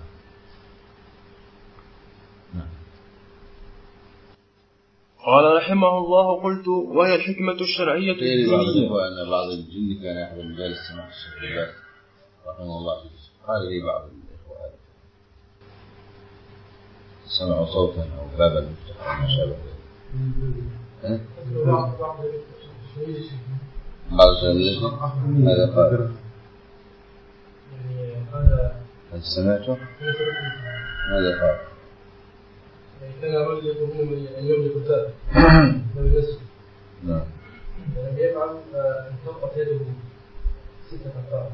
قال رحمه الله قلت وهي الحكمة الشرعية الدينية. أن بعض الجن كان يحضر مجالس سماع الشيخ الله رحمه الله قال لي بعض الإخوة هذا سمعوا صوتا أو بابا مفتوحا أو ما شابه ذلك. بعض الشيخ هذا قال هل سمعته؟ ماذا قال؟ كان رجل يقوم أن يملك الباب لم يسجد، نعم، لم يفعل فانتقت يده ستة أمتار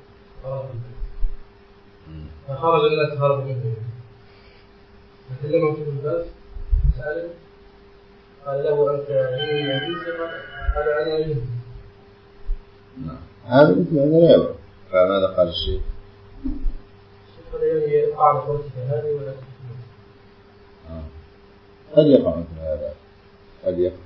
فخرج الناس هربوا منه، فكلمه في الباب سأله قال له أنت من الإنس؟ قال أنا منه. نعم، هذا مثل هذا لا يبقى. فماذا قال الشيخ؟ قال يعني أعرف وجهك هذه ولا قد يقع مثل هذا، قد يقع.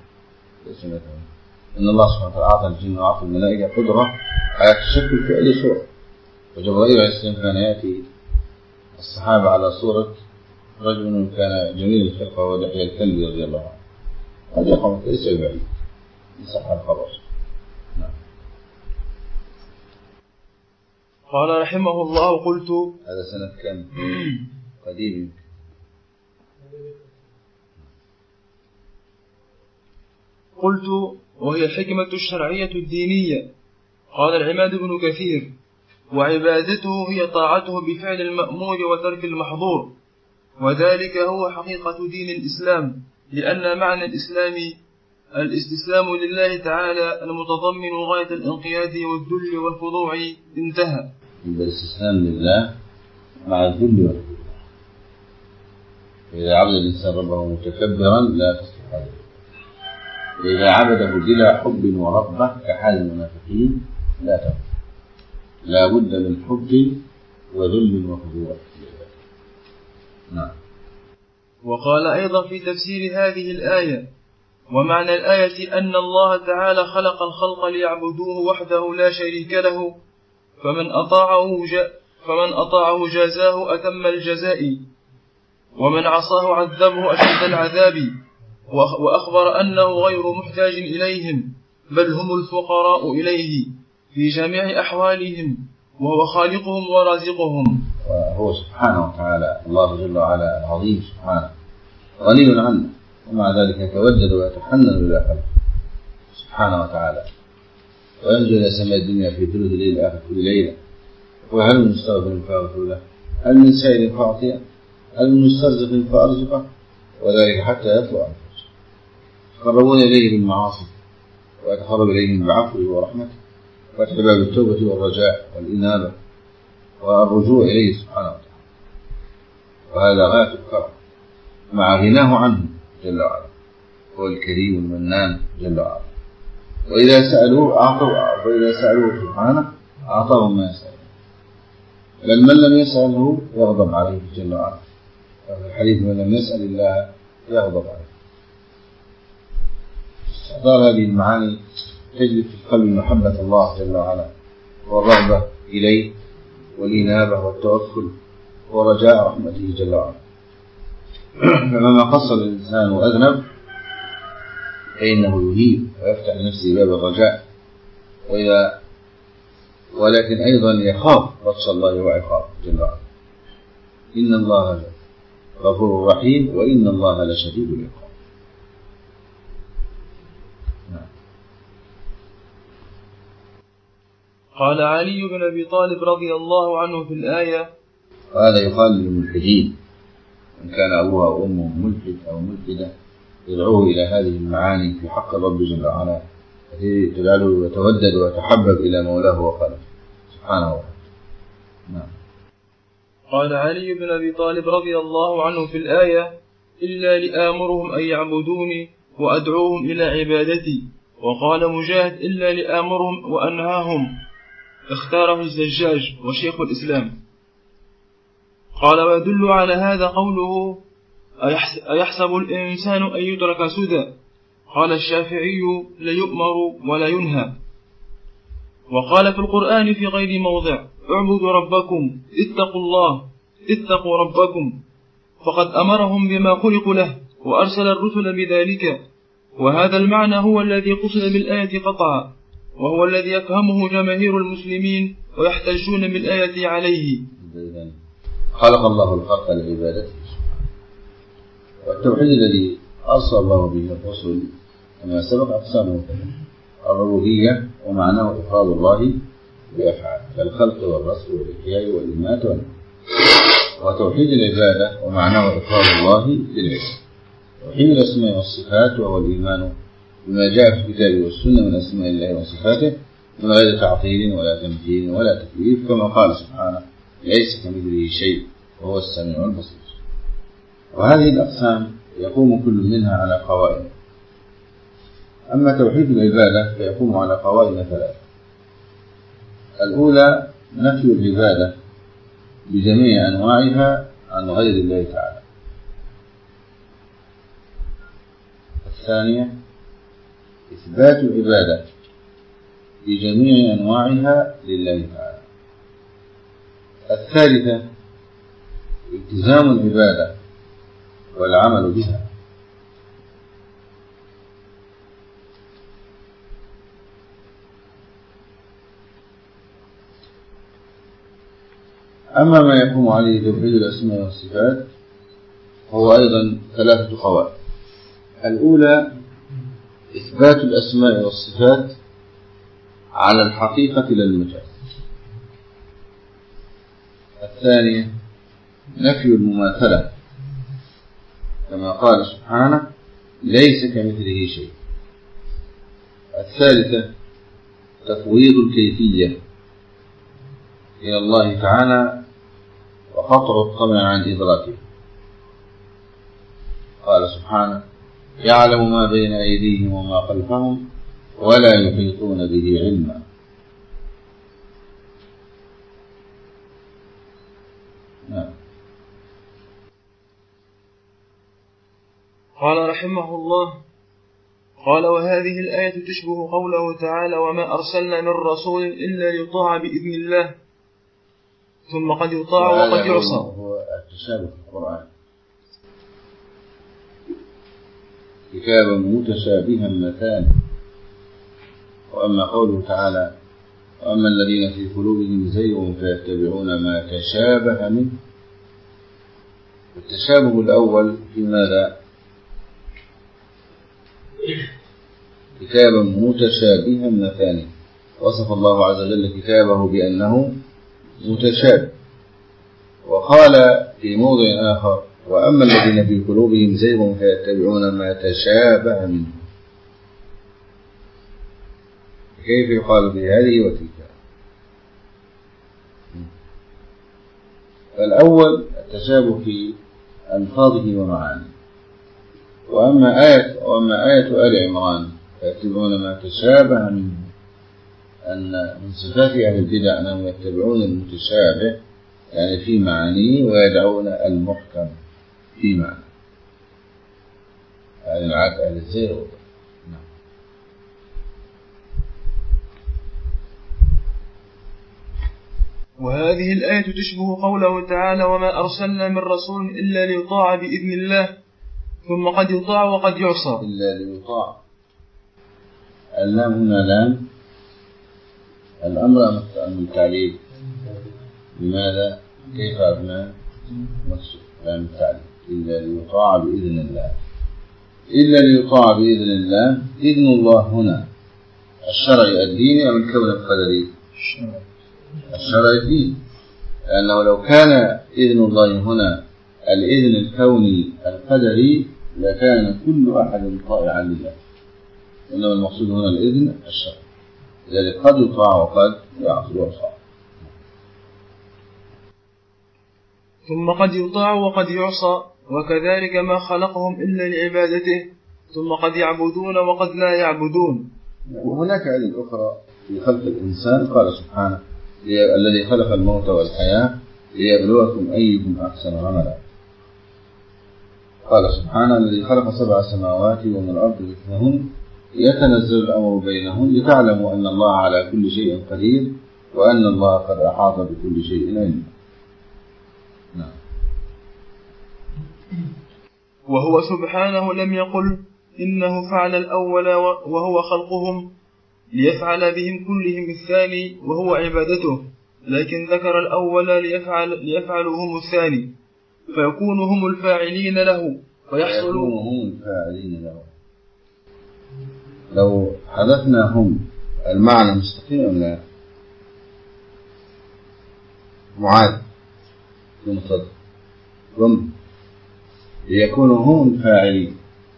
إن الله سبحانه وتعالى أعطى الجن وأعطى الملائكة قدرة على تشكل في أي صورة، وجبرائيل عليه السلام كان يأتي الصحابة على صورة رجل كان جميل الخلقة وهو دحية الكلب رضي الله عنه. قد يقع مثل ليس بعيد من صحة الخبر. نعم. قال رحمه الله قلت هذا سنة كم؟ قديم. قلت وهي الحكمة الشرعية الدينية. قال العماد بن كثير: وعبادته هي طاعته بفعل المأمور وترك المحظور، وذلك هو حقيقة دين الإسلام، لأن معنى الإسلام الاستسلام لله تعالى المتضمن غاية الانقياد والذل والخضوع. انتهى. الاستسلام لله مع الذل والخضوع. إذا عبد الإنسان ربه متكبرا لا تصلح هذا، وإذا عبده بلا حب ورغبة كحال المنافقين لا تصلح. لا بد من حب وذل وخضوع. نعم. وقال أيضا في تفسير هذه الآية: ومعنى الآية أن الله تعالى خلق الخلق ليعبدوه وحده لا شريك له، فمن أطاعه جاء فمن أطاعه جازاه أتم الجزاء، ومن عصاه عذبه أشد العذاب، وأخبر أنه غير محتاج إليهم، بل هم الفقراء إليه في جميع أحوالهم، وهو خالقهم ورازقهم. وهو سبحانه وتعالى الله جل وعلا العظيم سبحانه غني عنه، ومع ذلك يتودد ويتحنن إلى خلقه سبحانه وتعالى، وينزل إلى سماء الدنيا في ثلث الليل آخر كل ليلة، وهل من مستغفر فأغفر له، هل من سائل فأعطيه، هل من مسترزق فأرزقه، وذلك حتى يطلع الفجر. يتقربون إليه بالمعاصي ويتقرب إليهم بعفوه ورحمته، وفتح باب التوبة والرجاء والإنابة والرجوع إليه سبحانه وتعالى، وهذا غاية الكرم مع غناه عنه جل وعلا، هو الكريم المنان جل وعلا. وإذا سألوه أعطوا، وإذا سألوه سبحانه أعطاهم ما يسألون، بل من لم يسأله يغضب عليه جل وعلا. وفي الحديث: من لم يسأل الله يغضب عليه. استحضار هذه المعاني تجد في القلب محبة الله جل وعلا، والرغبة إليه، والإنابة والتوكل، ورجاء رحمته جل وعلا. فمما قصر الإنسان وأذنب فإنه يهيب ويفتح لنفسه باب الرجاء، وإذا ولكن أيضا يخاف بطش الله وعقابه جل وعلا. إن الله غفور رحيم، وإن الله لشديد العقاب. قال علي بن أبي طالب رضي الله عنه في الآية: وهذا يقال للملحدين، إن كان أبوه أو أمه ملحد أو ملحدة، يدعوه إلى هذه المعاني في حق الرب جل وعلا، التي تجعله يتودد ويتحبب إلى مولاه وخالقه سبحانه وتعالى. نعم. قال علي بن أبي طالب رضي الله عنه في الآية: إلا لآمرهم أن يعبدوني وأدعوهم إلى عبادتي. وقال مجاهد: إلا لآمرهم وأنهاهم. اختاره الزجاج وشيخ الإسلام. قال: ويدل على هذا قوله: أيحسب الإنسان أن يترك سدى. قال الشافعي: ليؤمر ولا ينهى. وقال في القرآن في غير موضع: اعبدوا ربكم، اتقوا الله، اتقوا ربكم، فقد أمرهم بما خلقوا له وأرسل الرسل بذلك. وهذا المعنى هو الذي قصد بالآية قطعا، وهو الذي يفهمه جماهير المسلمين ويحتجون بالآية عليه. خلق الله الخلق لعبادته، والتوحيد الذي أرسل الله به الرسل كما سبق أقسامه الربوبية، ومعناه إفراد الله بأفعال كالخلق والرزق والإحياء والإماتة والنوم. وتوحيد العبادة ومعناه إفراد الله بالعبادة. توحيد الأسماء والصفات وهو الإيمان بما جاء في الكتاب والسنة من أسماء الله وصفاته من غير تعطيل ولا تمثيل ولا تكييف، كما قال سبحانه: ليس كمثله شيء وهو السميع البصير. وهذه الأقسام يقوم كل منها على قوائم. أما توحيد العبادة فيقوم على قوائم ثلاث: الأولى نفي العبادة بجميع أنواعها عن غير الله تعالى. الثانية إثبات العبادة بجميع أنواعها لله تعالى. الثالثة التزام العبادة والعمل بها. أما ما يقوم عليه توحيد الأسماء والصفات هو أيضا ثلاثة قواعد: الأولى إثبات الأسماء والصفات على الحقيقة لا المجاز. الثانية نفي المماثلة كما قال سبحانه ليس كمثله شيء. الثالثة تفويض الكيفية إلى الله تعالى وقطع الطمع عن إدراكه. قال سبحانه يعلم ما بين أيديهم وما خلفهم ولا يحيطون به علما. نعم. قال رحمه الله: قال وهذه الآية تشبه قوله تعالى: وما أرسلنا من رسول إلا ليطاع بإذن الله ثم قد يطاع وقد يعصى. هو التشابه في القرآن، كتابا متشابها مثاني. وأما قوله تعالى: وأما الذين في قلوبهم زيغ فيتبعون ما تشابه منه. التشابه الأول في ماذا؟ كتابا متشابها مثاني. وصف الله عز وجل كتابه بأنه متشابه، وقال في موضع آخر: وأما الذين في قلوبهم زيغ فيتبعون ما تشابه منه. كيف يقال في هذه وتلك؟ فالأول التشابه في ألفاظه ومعانيه. وأما آية وأما آية آل عمران فيتبعون ما تشابه منه، أن من صفات أهل البدع أنهم يتبعون المتشابه يعني في معانيه ويدعون المحكم في معنى، يعني العاد أهل الزيغ. نعم. وهذه الآية تشبه قوله تعالى: وما أرسلنا من رسول إلا ليطاع بإذن الله ثم قد يطاع وقد يعصى. إلا ليطاع، اللام هنا لام الأمر أم التعليل؟ لماذا؟ كيف عرفنا؟ مكسور لام التعليل. إلا ليطاع بإذن الله، إلا ليطاع بإذن الله. إذن الله هنا الشرعي الديني أم الكون القدري؟ الشرعي الديني، لأنه لو كان إذن الله هنا الإذن الكوني القدري لكان كل أحد طائعا لله، إنما المقصود هنا الإذن الشرعي، لذلك قد يطاع وقد يعصى. ثم قد يطاع وقد يعصى، وكذلك ما خلقهم إلا لعبادته ثم قد يعبدون وقد لا يعبدون. وهناك آية أخرى في خلق الإنسان، قال سبحانه: الذي خلق الموت والحياة ليبلوكم أيكم أحسن عملا. قال سبحانه: الذي خلق سبع سماوات ومن الأرض مثلهن يتنزل الأمر بينهن لتعلموا أن الله على كل شيء قدير وأن الله قد أحاط بكل شيء علما. نعم. وهو سبحانه لم يقل إنه فعل الأول وهو خلقهم ليفعل بهم كلهم الثاني وهو عبادته، لكن ذكر الأول ليفعل ليفعلوا هم الثاني فيكونوا هم الفاعلين له ويحصلوا هم الفاعلين له. لو حذفنا هم المعنى مستقيم أم لا؟ معاد منصد هم ليكونوا هم الفاعلين.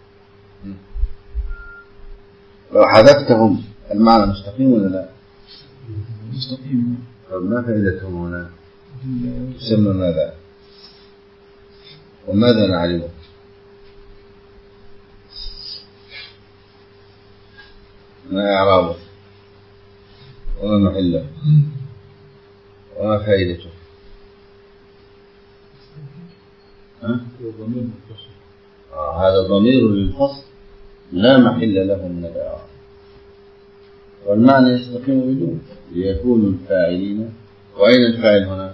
لو حذفتهم المعنى مستقيم ولا لا؟ مستقيم. طب ما فائدتهم هنا؟ تسمى ماذا؟ وماذا نعلمه؟ ما إعرابه؟ وما محله؟ وما فائدته؟ ها؟ آه هذا ضمير للفصل لا محل له من الإعراب، والمعنى يستقيم بدون ليكونوا الفاعلين. وأين الفاعل هنا؟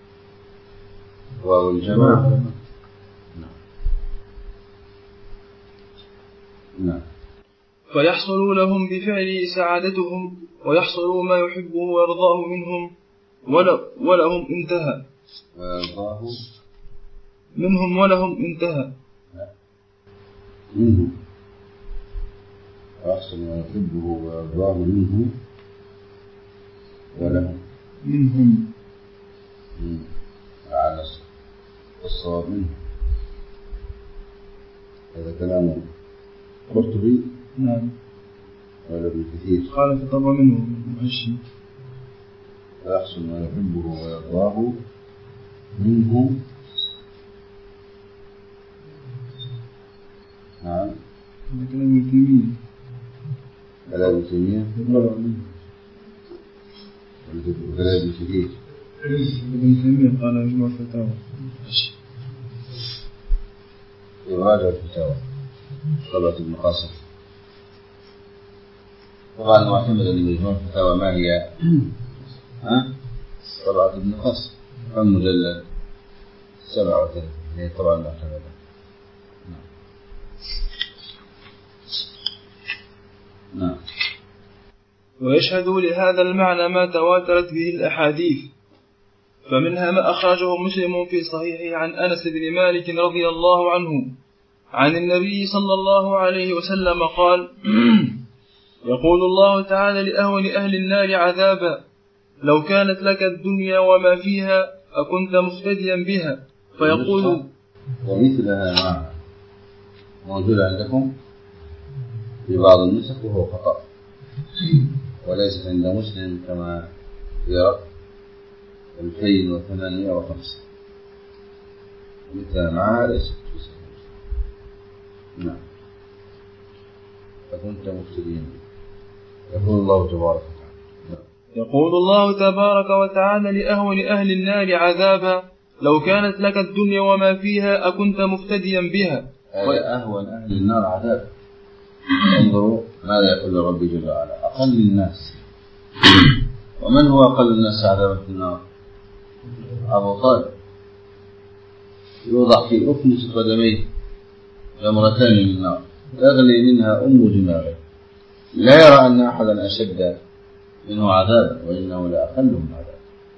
واو الجماعة. نعم. نعم. فيحصل لهم بفعل سعادتهم ويحصل ما يحبه ويرضاه منهم ولهم انتهى ويرضاه منهم ولهم انتهى منه. ويحصل ما يحبه ويرضاه منه ولهم منهم. على الصواب منهم. هذا كلام قرطبي. نعم. ولا ابن كثير قال في طبع منه مهشم ويحسن ما يحبه ويرضاه منه. نعم. هذا كلام ابن تيمية. كلام ابن تيمية ولا كلام ابن كثير. ابن تيمية قال مجموع فتاوى. يراجع الفتاوى طبعة ابن قاسم. طبعا معتمد لمجموع الفتاوى ما هي؟ ها؟ طبعة ابن قاسم كم مجلد؟ سبعة وثلاثين. هي طبعا معتمدة. نعم. نعم. ويشهد لهذا المعنى ما تواترت به الأحاديث، فمنها ما أخرجه مسلم في صحيحه عن أنس بن مالك رضي الله عنه عن النبي صلى الله عليه وسلم قال: يقول الله تعالى لأهون أهل النار عذابا: لو كانت لك الدنيا وما فيها أكنت مفتديا بها؟ فيقول: ومثلها معها موجود عندكم في بعض النسخ وهو خطأ، وليس عند مسلم كما يرى ألفين وثمانمائة وخمسة. مثلها معها ليست في صحيح. نعم. فكنت مفتديا. يقول الله تبارك وتعالى يقول الله تبارك وتعالى لأهون أهل النار عذابا: لو كانت لك الدنيا وما فيها أكنت مفتديا بها. أهون أهل النار عذابا. انظروا ماذا يقول ربي جل وعلا: أقل الناس. ومن هو أقل الناس عذابا في النار؟ أبو طالب. يوضع في أكنس قدميه جمرتان من النار تغلي منها أم دماغه، لا يرى أن أحدا أشد منه عذابا، وإنه لأقلهم عذابا.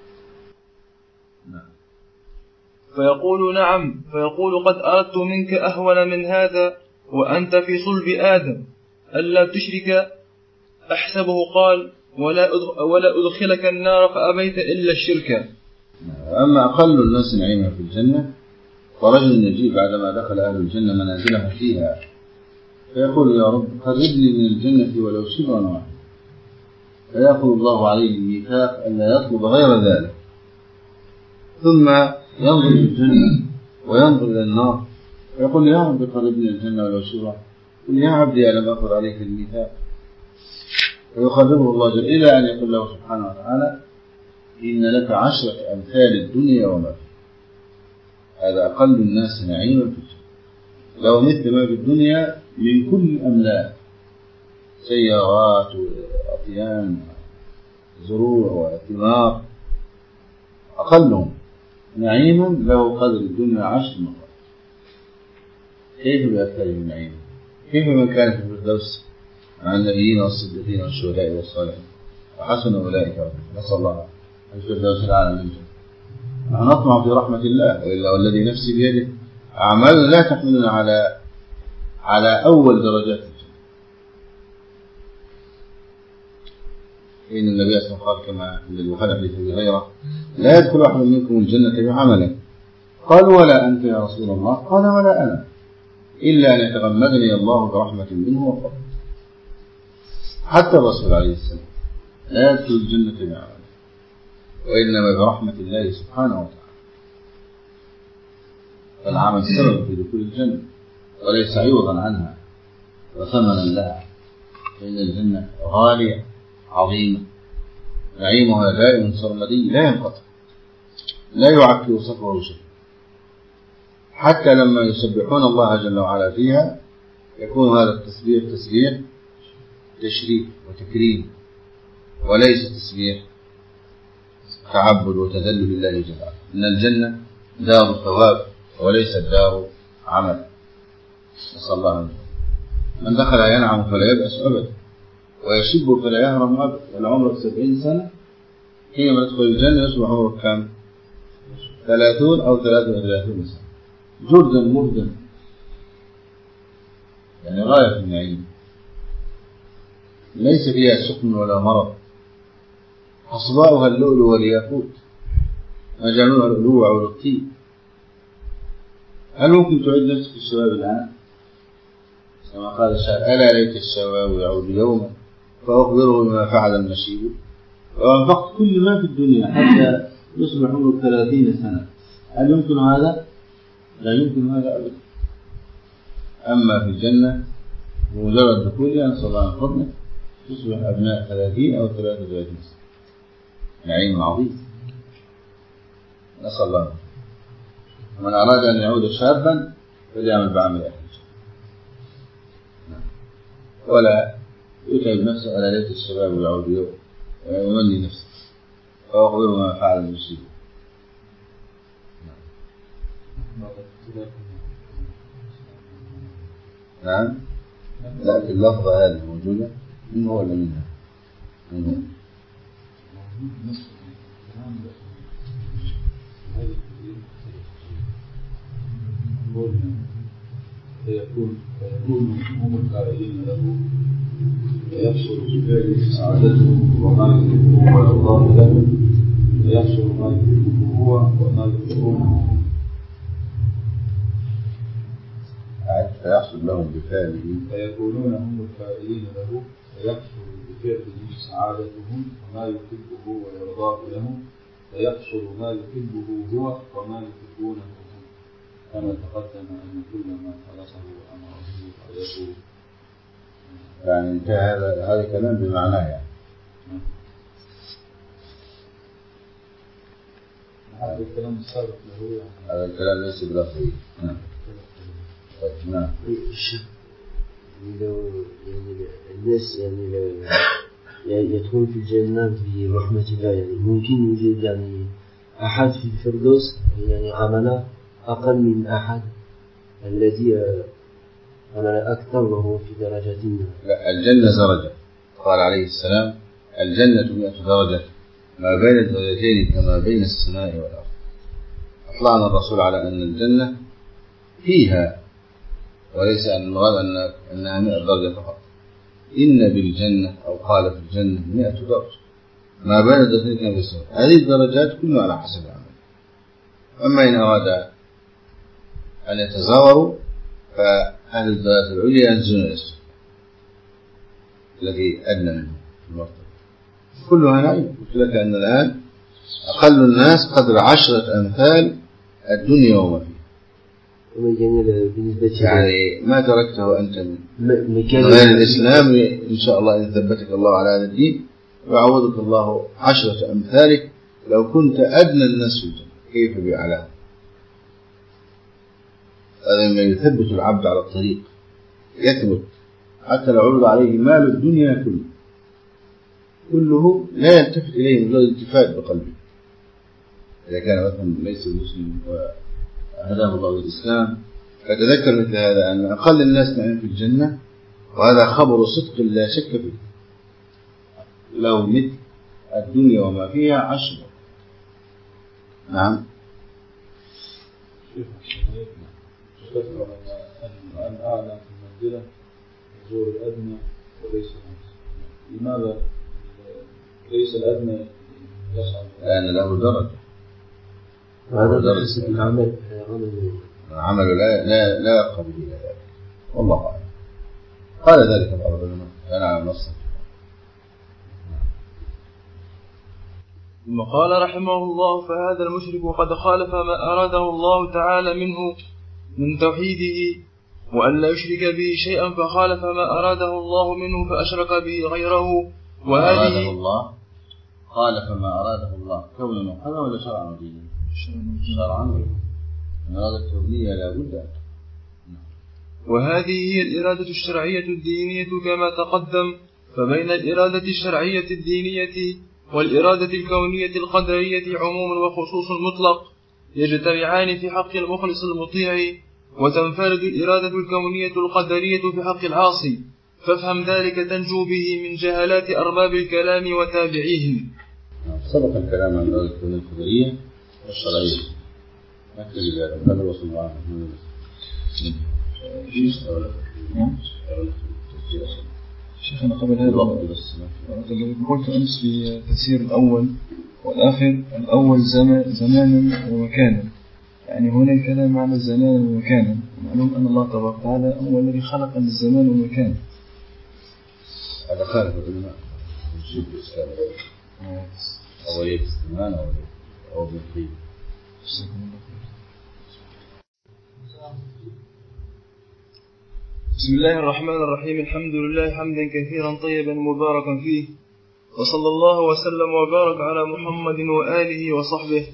نعم. فيقول: نعم. فيقول: قد أردت منك أهون من هذا وأنت في صلب آدم، ألا تشرك. أحسبه قال: ولا ولا أدخلك النار فأبيت إلا الشرك. أما أقل الناس نعيما في الجنة فرجل يجيب بعدما دخل أهل الجنة منازلهم فيها فيقول: يا رب قربني من الجنة ولو شبرا واحدا، فيأخذ الله عليه الميثاق أن لا يطلب غير ذلك، ثم ينظر إلى الجنة وينظر إلى النار ويقول: يا رب قربني من الجنة ولو شبرا. قل: يا عبدي ألم أخذ عليك الميثاق؟ ويقربه الله جل إلى أن يقول له سبحانه وتعالى: إن لك عشرة أمثال الدنيا وما فيها. هذا أقل الناس نعيما في الجنة، لو مثل ما في الدنيا من كل أملاك، سيارات وأطيان زروع وثمار، أقلهم نعيما له قدر الدنيا عشر مرات. كيف بأكثرهم نعيما؟ كيف من كان في الفردوس مع النبيين والصديقين والشهداء والصالحين وحسن أولئك رفيقا؟ نسأل الله الفردوس الأعلى من الجنة. نحن نطمع في رحمة الله، وإلا والذي نفسي بيده أعمالنا لا تحملنا على على أول درجات الجنة. إن النبي صلى الله عليه وسلم قال كما في البخاري حديث أبي هريرة: لا يدخل أحد منكم الجنة بعمله. قالوا: ولا أنت يا رسول الله؟ قال: ولا أنا، إلا أن يتغمدني الله برحمة منه وفضل. حتى الرسول عليه السلام لا يدخل الجنة بعمله، وإنما برحمة الله سبحانه وتعالى. فالعمل سبب في دخول الجنة وليس عوضا عنها وثمنا لها، فإن الجنة غالية عظيمة، نعيمها دائم سرمدي لا ينقطع، لا يعكر صفره شيء. حتى لما يسبحون الله جل وعلا فيها يكون هذا التسبيح تسبيح تشريف وتكريم، وليس تسبيح تعبد وتذلل لله جل وعلا. إن الجنة دار ثواب وليست دار عمل. نسأل الله عنه. من دخل ينعم فلا يبأس أبدا، ويشب فلا يهرم أبدا. والعمر سبعين سنة، حينما تدخل الجنة يصبح عمرك كم؟ ثلاثون أو ثلاثة وثلاثون سنة، جردا مردا، يعني غاية النعيم، ليس فيها سقم ولا مرض. أصباؤها اللؤلؤ والياقوت ما جعلوها لؤلؤا والطين. هل ممكن تعيد نفسك الشباب الآن؟ كما قال الشاعر: ألا ليت الشباب يعود يوما فأخبره بما فعل المشيب. وأنفقت كل ما في الدنيا حتى يصبح عمرك ثلاثين سنة، هل يمكن هذا؟ لا يمكن هذا أبدا. أما في الجنة بمجرد دخولها نسأل الله من فضله تصبح أبناء ثلاثين أو ثلاثة وثلاثين سنة، نعيم عظيم نسأل الله. من أراد أن يعود شابا فليعمل بعمل أهل الجنة ولا يتعب نفسه. ألا ليت الشباب يعود يوم ويمني نفسه فأخبره ما فعل المصيب. نعم. لا في اللفظة هذه موجودة من هو ولا منها؟ منها. فيكون فيكون هم القائلين له فيحصل بذلك سعادته وما يحبه ويرضاه له، فيحصل ما يحبه هو وما يحبونه فيحصل لهم بفعله فيكونون هم القائلين له فيحصل بفعله سعادتهم وما يحبه ويرضاه له، فيحصل ما يحبه هو وما يحبونه هم، كما تقدم أن كل ما خلصه أمره فيكون. يعني انتهى هذا هذا كلام بمعناه يعني. هذا الكلام السابق له يعني. هذا الكلام ليس بلفظه. نعم. نعم. لو يعني الناس يعني لو يعني يدخل في الجنة برحمة الله، يعني ممكن يوجد يعني أحد في الفردوس يعني عمل أقل من أحد الذي عمل أكثر وهو في درجة. لا، الجنة درجة. قال عليه السلام: الجنة مئة درجة ما بين الدرجتين كما بين السماء والأرض. أطلعنا الرسول على أن الجنة فيها، وليس أن المراد أن أنها مئة درجة فقط. إن بالجنة أو قال في الجنة مئة درجة ما بين الدرجتين كما بين السماء. هذه الدرجات كلها على حسب العمل. أما إن أراد أن يتزاوروا فأهل الدرجات العليا ينزلون إلى السفل الذي أدنى منه في المرتبة. كلها نعيم. قلت لك أن الآن أقل الناس قدر عشرة أمثال الدنيا وما فيها. يعني ما تركته أنت من غير الإسلام إن شاء الله إن ثبتك الله على هذا الدين ويعوضك الله عشرة أمثالك لو كنت أدنى الناس في الجنة. كيف بأعلاه؟ هذا ما يثبت العبد على الطريق، يثبت حتى لو عرض عليه مال الدنيا كله كله لا يلتفت إليه مجرد التفات بقلبه. إذا كان مثلا ليس مسلم وهداه الله الإسلام فتذكر مثل هذا أن أقل الناس نعيم في الجنة، وهذا خبر صدق لا شك فيه. لو مثل الدنيا وما فيها عشرة. نعم. أن أعلى في المنزلة يزور الأدنى وليس الأدنى. لماذا ليس الأدنى يصعد؟ لأن له درجة. هذا درجة العمل عمل لا لا لا يقبل إلى ذلك. والله أعلم. قال ذلك بعض العلماء كان على نص. ثم قال رحمه الله: فهذا المشرك قد خالف ما أراده الله تعالى منه من توحيده وأن لا يشرك به شيئا، فخالف ما أراده الله منه فأشرك به غيره. وهذه أراده الله خالف ما أراده الله كونا وقدرا ولا شرعا ودينا؟ شرعا ودينا. من أراد التوحيد لا بد. وهذه هي الإرادة الشرعية الدينية كما تقدم. فبين الإرادة الشرعية الدينية والإرادة الكونية القدرية عموم وخصوص مطلق يجتمعان في حق المخلص المطيع، وتنفرد الإرادة الكونية القدرية في حق العاصي. فافهم ذلك تنجو به من جهالات أرباب الكلام وتابعيهم. سبق الكلام عن الإرادة الكونية القدرية والشرعية. نكتب بهذا. هذا وصل الله عنه. شيخنا قبل هذا قلت أمس في تفسير الأول والآخر، الأول زمانا ومكانا، يعني هنا الكلام معنى الزمان والمكان. معلوم أن الله تبارك وتعالى هو الذي خلق الزمان والمكان. هذا خالف العلماء الشيء الإسلام أو يستمان أو أو بالخير. بسم الله الرحمن الرحيم. الحمد لله حمدا كثيرا طيبا مباركا فيه، وصلى الله وسلم وبارك على محمد وآله وصحبه.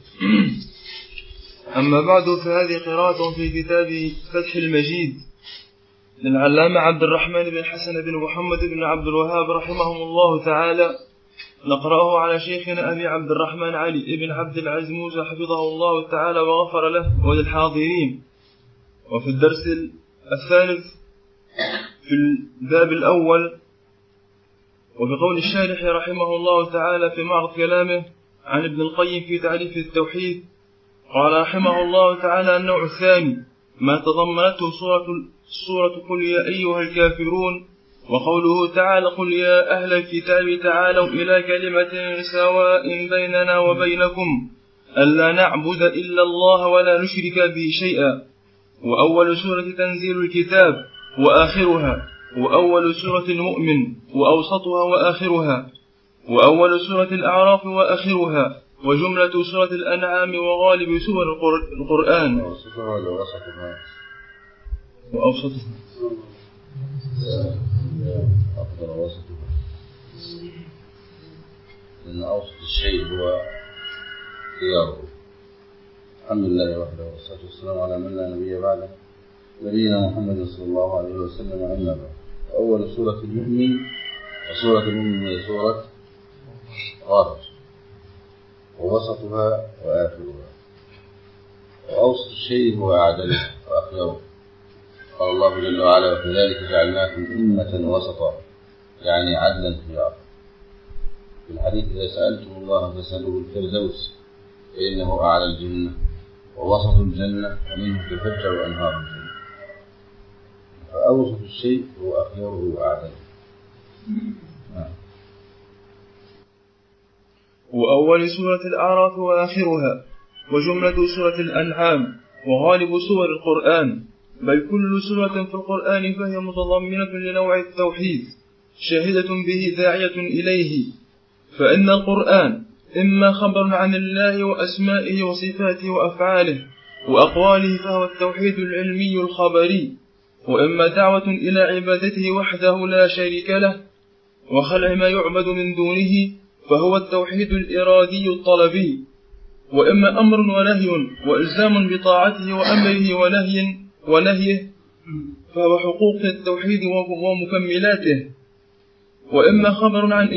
أما بعد، فهذه قراءة في كتاب فتح المجيد للعلامة عبد الرحمن بن حسن بن محمد بن عبد الوهاب رحمهم الله تعالى، نقرأه على شيخنا أبي عبد الرحمن علي بن عبد العزموز حفظه الله تعالى وغفر له وللحاضرين. وفي الدرس الثالث في الباب الأول، وفي قول الشارح رحمه الله تعالى في معرض كلامه عن ابن القيم في تعريف التوحيد، قال رحمه الله تعالى: النوع الثاني ما تضمنته سورة سورة قل يا أيها الكافرون، وقوله تعالى: قل يا أهل الكتاب تعالوا إلى كلمة سواء بيننا وبينكم ألا نعبد إلا الله ولا نشرك به شيئا. وأول سورة تنزيل الكتاب وآخرها، وأول سورة المؤمن وأوسطها وآخرها، وأول سورة الأعراف وآخرها، وجملة سورة الأنعام وغالب سور القرآن. وأوسطها ولا وسطها؟ وأوسطها أفضل وسطها، لأن أوسط الشيء هو خياره. الحمد لله وحده، والصلاة والسلام على من لا نبي بعده، نبينا محمد صلى الله عليه وسلم. أما بعد، أول سورة المؤمن، وسورة المؤمن هي سورة غافر، ووسطها وآخرها، وأوسط الشيء هو أعدله وأخيره. قال الله جل وعلا: وكذلك جعلناكم أمة وسطا، يعني عدلا خيارا. في الحديث: إذا سألتم الله فاسألوه الفردوس فإنه أعلى الجنة ووسط الجنة ومنه تفجر أنهار الجنة. فأوسط الشيء هو أخيره وأعدله. وأول سورة الأعراف وآخرها، وجملة سورة الأنعام، وغالب سور القرآن، بل كل سورة في القرآن فهي متضمنة لنوع التوحيد، شاهدة به داعية إليه. فإن القرآن إما خبر عن الله وأسمائه وصفاته وأفعاله وأقواله فهو التوحيد العلمي الخبري، وإما دعوة إلى عبادته وحده لا شريك له وخلع ما يعبد من دونه فهو التوحيد الإرادي الطلبي، وإما أمر ونهي وإلزام بطاعته وأمره ونهي ونهيه فهو حقوق التوحيد ومكملاته، وإما خبر عن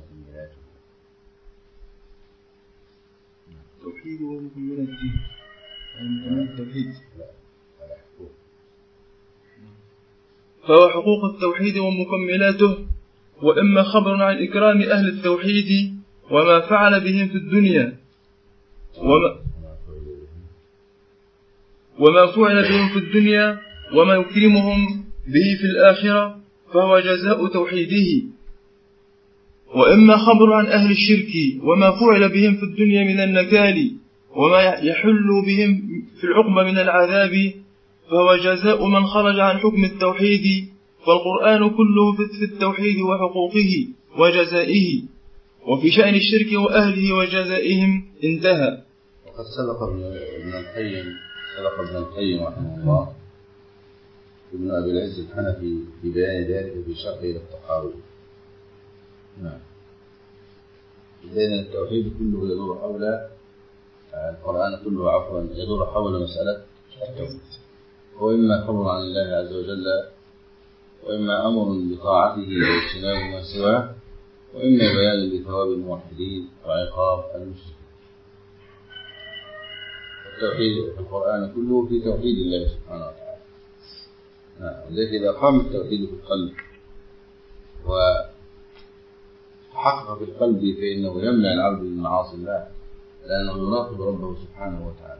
التوحيد ومكملاته التوحيد فهو حقوق التوحيد ومكملاته، وإما خبر عن إكرام أهل التوحيد وما فعل بهم في الدنيا وما, وما فعل بهم في الدنيا وما يكرمهم به في الآخرة فهو جزاء توحيده. وإما خبر عن أهل الشرك وما فعل بهم في الدنيا من النكال وما يحل بهم في العقبة من العذاب فهو جزاء من خرج عن حكم التوحيد. فالقرآن كله في التوحيد وحقوقه وجزائه، وفي شأن الشرك وأهله وجزائهم انتهى. وقد سبق ابن القيم سبق ابن القيم رحمه الله ابن أبي العز الحنفي في بيان ذلك في شرحه إلى الطحاوي. نعم. لأن التوحيد كله يدور حول القرآن كله عفوا يدور حول مسألة التوحيد، وإما خبر عن الله عز وجل، وإما أمر بطاعته واجتناب ما سواه، وإما بيان لثواب الموحدين وعقاب المشركين. التوحيد في القرآن كله في توحيد الله سبحانه وتعالى. ولذلك إذا قام التوحيد في القلب وحقق في القلب فإنه يمنع العبد من معاصي الله، لأنه يراقب ربه سبحانه وتعالى.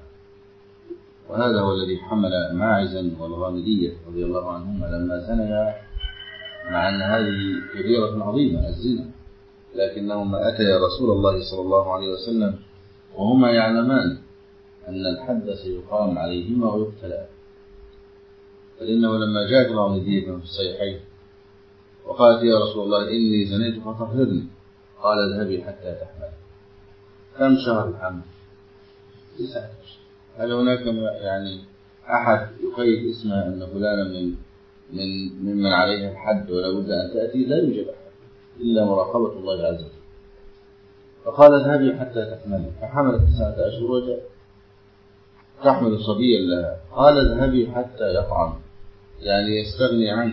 وهذا هو الذي حمل ماعزا والغامدية رضي الله عنهما لما زنيا مع أن هذه كبيرة عظيمة الزنا، لكنهما أتيا رسول الله صلى الله عليه وسلم وهما يعلمان أن الحد سيقام عليهما ويقتلان. فإنه لما جاءت الغامدية في الصحيحين وقالت يا رسول الله إني زنيت فطهرني، قال اذهبي حتى تحمل. كم شهر الحمل؟ تسعة أشهر. هل هناك يعني أحد يقيد اسمه أن فلانا من من ممن عليها الحد ولا بد أن تأتي؟ لا يوجد أحد إلا مراقبة الله عز وجل. فقال اذهبي حتى تحملي، فحملت تسعة أشهر وجاء تحمل صبيا لها. قال اذهبي حتى يطعم، يعني يستغني عنك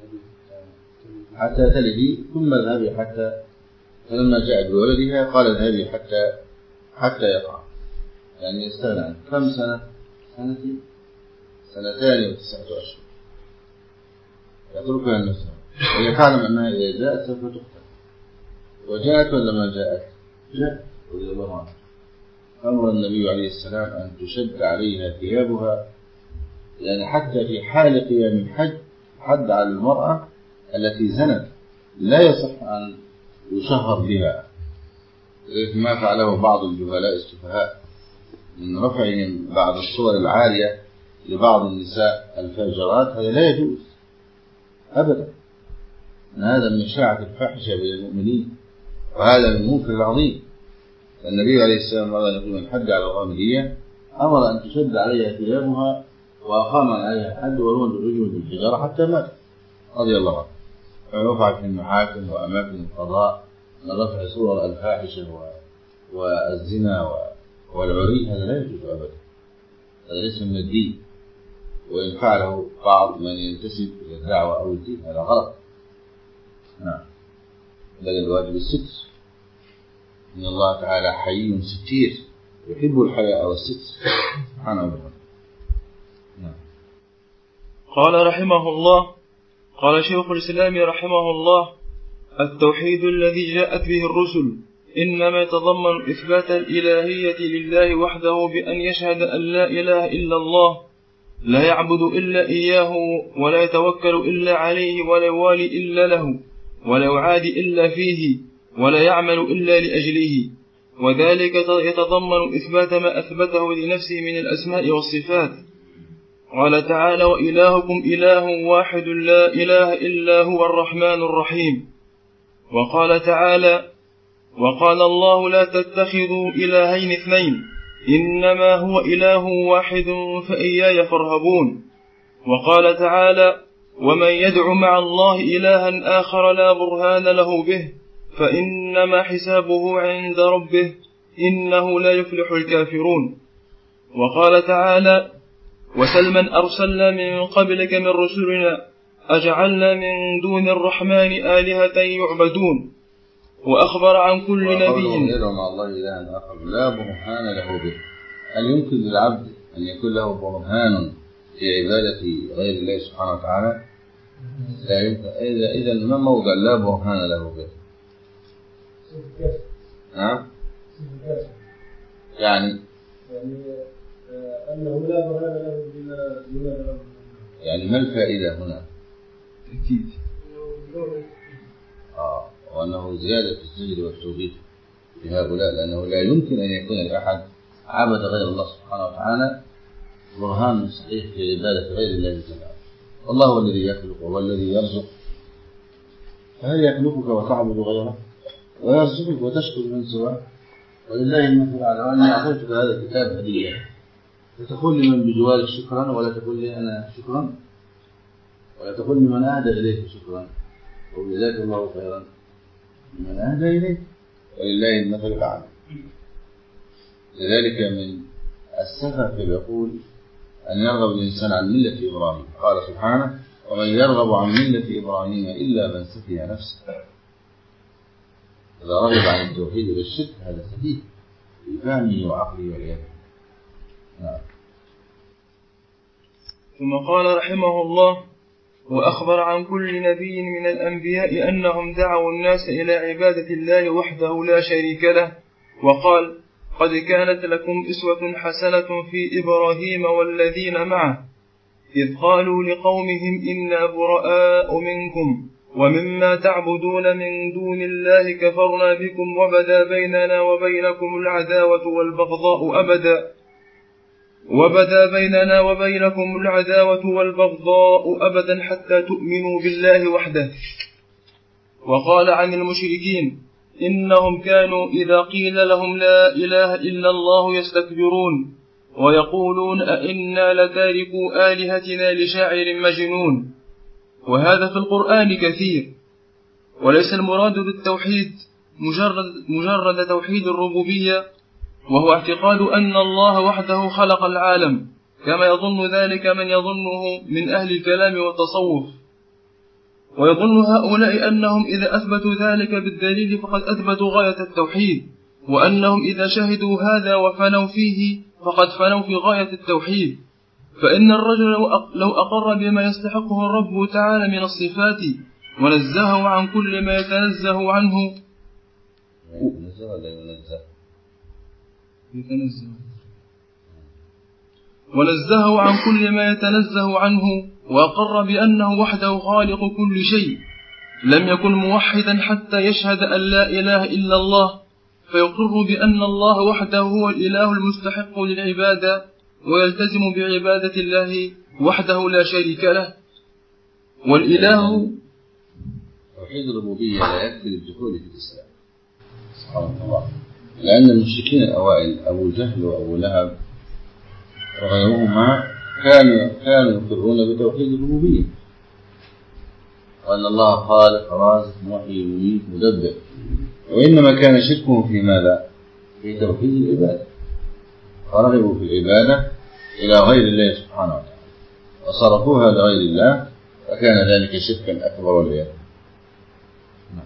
حتى تلدي، ثم اذهبي حتى. فلما جاءت بولدها قال اذهبي حتى حتى يطعم، يعني يستغني عنك. كم سنة؟ سنتين سنتان وتسعة أشهر يتركها النساء، وهي تعلم أنها إذا جاءت سوف تقتل. وجاءت ولا ما جاءت؟ جاءت رضي الله عنها. أمر النبي عليه السلام أن تشد عليها ثيابها، يعني حتى في حال قيام الحج حد على المرأة التي زنت لا يصح أن يشهر بها، ما فعله بعض الجهلاء السفهاء من رفعهم بعض الصور العالية لبعض النساء الفاجرات. هذا لا يجوز أبدا، أن هذا من إشاعة الفاحشة بين المؤمنين، وهذا من المنكر العظيم. النبي عليه السلام أراد أن يقيم الحد على الغامدية، أمر أن تشد عليها ثيابها وأقام عليها الحد ورمى بالرجم بالحجارة حتى مات رضي الله عنه. فيرفع في المحاكم وأماكن القضاء من رفع صور الفاحشة والزنا والعري، هذا لا يجوز أبدا، هذا ليس من الدين. وإن فعله بعض من ينتسب إلى الدعوة أو الدين هذا غلط. نعم، بل الواجب الستر، إن الله تعالى حي ستير يحب الحياء والستر سبحانه وتعالى. نعم. قال رحمه الله: قال شيخ الإسلام رحمه الله: التوحيد الذي جاءت به الرسل إنما يتضمن إثبات الإلهية لله وحده بأن يشهد أن لا إله إلا الله، لا يعبد إلا إياه، ولا يتوكل إلا عليه، ولا يوالي إلا له، ولا يعادي إلا فيه، ولا يعمل إلا لأجله. وذلك يتضمن إثبات ما أثبته لنفسه من الأسماء والصفات. قال تعالى: وإلهكم إله واحد لا إله إلا هو الرحمن الرحيم. وقال تعالى: وقال الله لا تتخذوا إلهين اثنين إنما هو إله واحد فإياي فارهبون. وقال تعالى: ومن يدع مع الله إلها آخر لا برهان له به فإنما حسابه عند ربه إنه لا يفلح الكافرون. وقال تعالى: وسل من أرسلنا من قبلك من رسلنا أجعلنا من دون الرحمن آلهة يعبدون. وأخبر عن كل نبي يدعو مع الله إلها آخر لا برهان له به. هل يمكن للعبد أن يكون له برهان في عبادة غير الله سبحانه وتعالى؟ لا يمكن. إذا إذا ما موضع لا برهان له به؟ ها؟ يعني يعني أنه لا برهان له بما يعني ما الفائدة هنا؟ أكيد آه وأنه زيادة في الزجر والتوبيخ لهؤلاء، لأنه لا يمكن أن يكون لأحد عبد غير الله سبحانه وتعالى برهان صحيح في عبادة غير الله تعالى. الله هو الذي يخلق وهو الذي يرزق، فهل يخلقك وتعبد غيره ويرزقك وتشكر من سواه؟ ولله المثل الأعلى. وأنا أعطيتك هذا الكتاب هدية، فتقول لمن بجوارك شكرا ولا تقول لي أنا شكرا، ولا تقول لمن أهدى إليك شكرا وجزاك الله خيرا من أهدى إليك، ولله المثل الأعلى. لذلك من السفه في العقول أن يرغب الإنسان عن ملة إبراهيم. قال سبحانه: ومن يرغب عن ملة إبراهيم إلا من سفه نفسه. إذا رغب عن التوحيد والشرك هذا سفيه في فهمه وعقله والعياذ. نعم. ثم قال رحمه الله: وأخبر عن كل نبي من الأنبياء أنهم دعوا الناس إلى عبادة الله وحده لا شريك له، وقال: قد كانت لكم أسوة حسنة في إبراهيم والذين معه إذ قالوا لقومهم إنا براء منكم ومما تعبدون من دون الله كفرنا بكم وبدا بيننا وبينكم العداوة والبغضاء أبدا وبدا بيننا وبينكم العداوة والبغضاء أبدا حتى تؤمنوا بالله وحده. وقال عن المشركين إنهم كانوا إذا قيل لهم لا إله إلا الله يستكبرون ويقولون أئنا لتاركوا آلهتنا لشاعر مجنون. وهذا في القرآن كثير. وليس المراد بالتوحيد مجرد, مجرد توحيد الربوبية، وهو اعتقاد أن الله وحده خلق العالم، كما يظن ذلك من يظنه من أهل الكلام والتصوف. ويظن هؤلاء أنهم إذا أثبتوا ذلك بالدليل فقد أثبتوا غاية التوحيد، وأنهم إذا شهدوا هذا وفنوا فيه فقد فنوا في غاية التوحيد. فإن الرجل لو أقر بما يستحقه الرب تعالى من الصفات ونزهه عن كل ما يتنزه عنه ونزهه عن كل ما يتنزه عنه وأقر بأنه وحده خالق كل شيء، لم يكن موحدا حتى يشهد أن لا إله إلا الله، فيقر بأن الله وحده هو الإله المستحق للعبادة، ويلتزم بعبادة الله وحده لا شريك له. والإله توحيد الربوبية لا يكفي للدخول في الإسلام سبحان الله، لأن المشركين الأوائل أبو جهل وأبو لهب وغيرهما كانوا كانوا يقرون بتوحيد الربوبية، وأن الله خالق رازق محيي مميت مدبر، وإنما كان شركهم في ماذا؟ في توحيد العبادة، فرغبوا في العبادة إلى غير الله سبحانه وتعالى وصرفوها لغير الله، فكان ذلك شركا أكبر والعياذ بالله.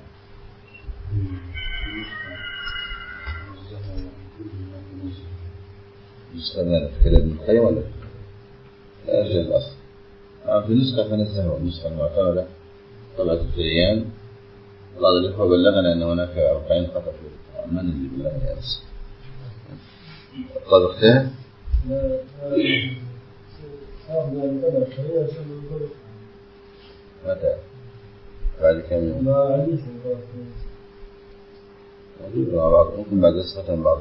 مستمر في كلام ابن القيم ولا لا أرجع الأصل في نسخة فنزهه النسخة المعتمدة طبعة الفريان. بعض الإخوة بلغنا أن هناك أربعين خطأ في من اللي بلغنا يا أرسل طبقتها متى بعد كم يوم موجود مع بعض، ممكن بعد نسخة بعض.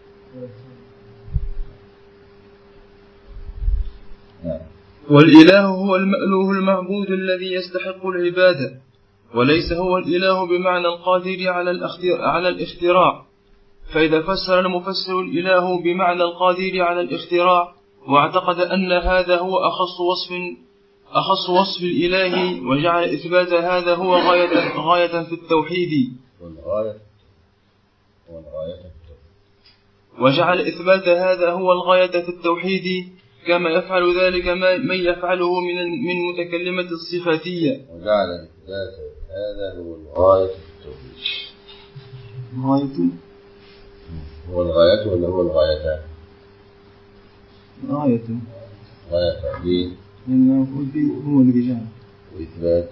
والإله هو المألوه المعبود الذي يستحق العبادة، وليس هو الإله بمعنى القادر على الاختراع. فإذا فسر المفسر الإله بمعنى القادر على الاختراع واعتقد أن هذا هو أخص وصف أخص وصف الإله، وجعل إثبات هذا هو غاية غاية في التوحيد والغاية والغاية وجعل إثبات هذا هو الغاية في التوحيد، كما يفعل ذلك من يفعله من من متكلمة الصفاتية. وجعل إثبات هذا هو الغاية في التوحيد. غاية هو الغاية ولا هو الغايتان؟ غاية غاية تعبير هو الرجال وإثبات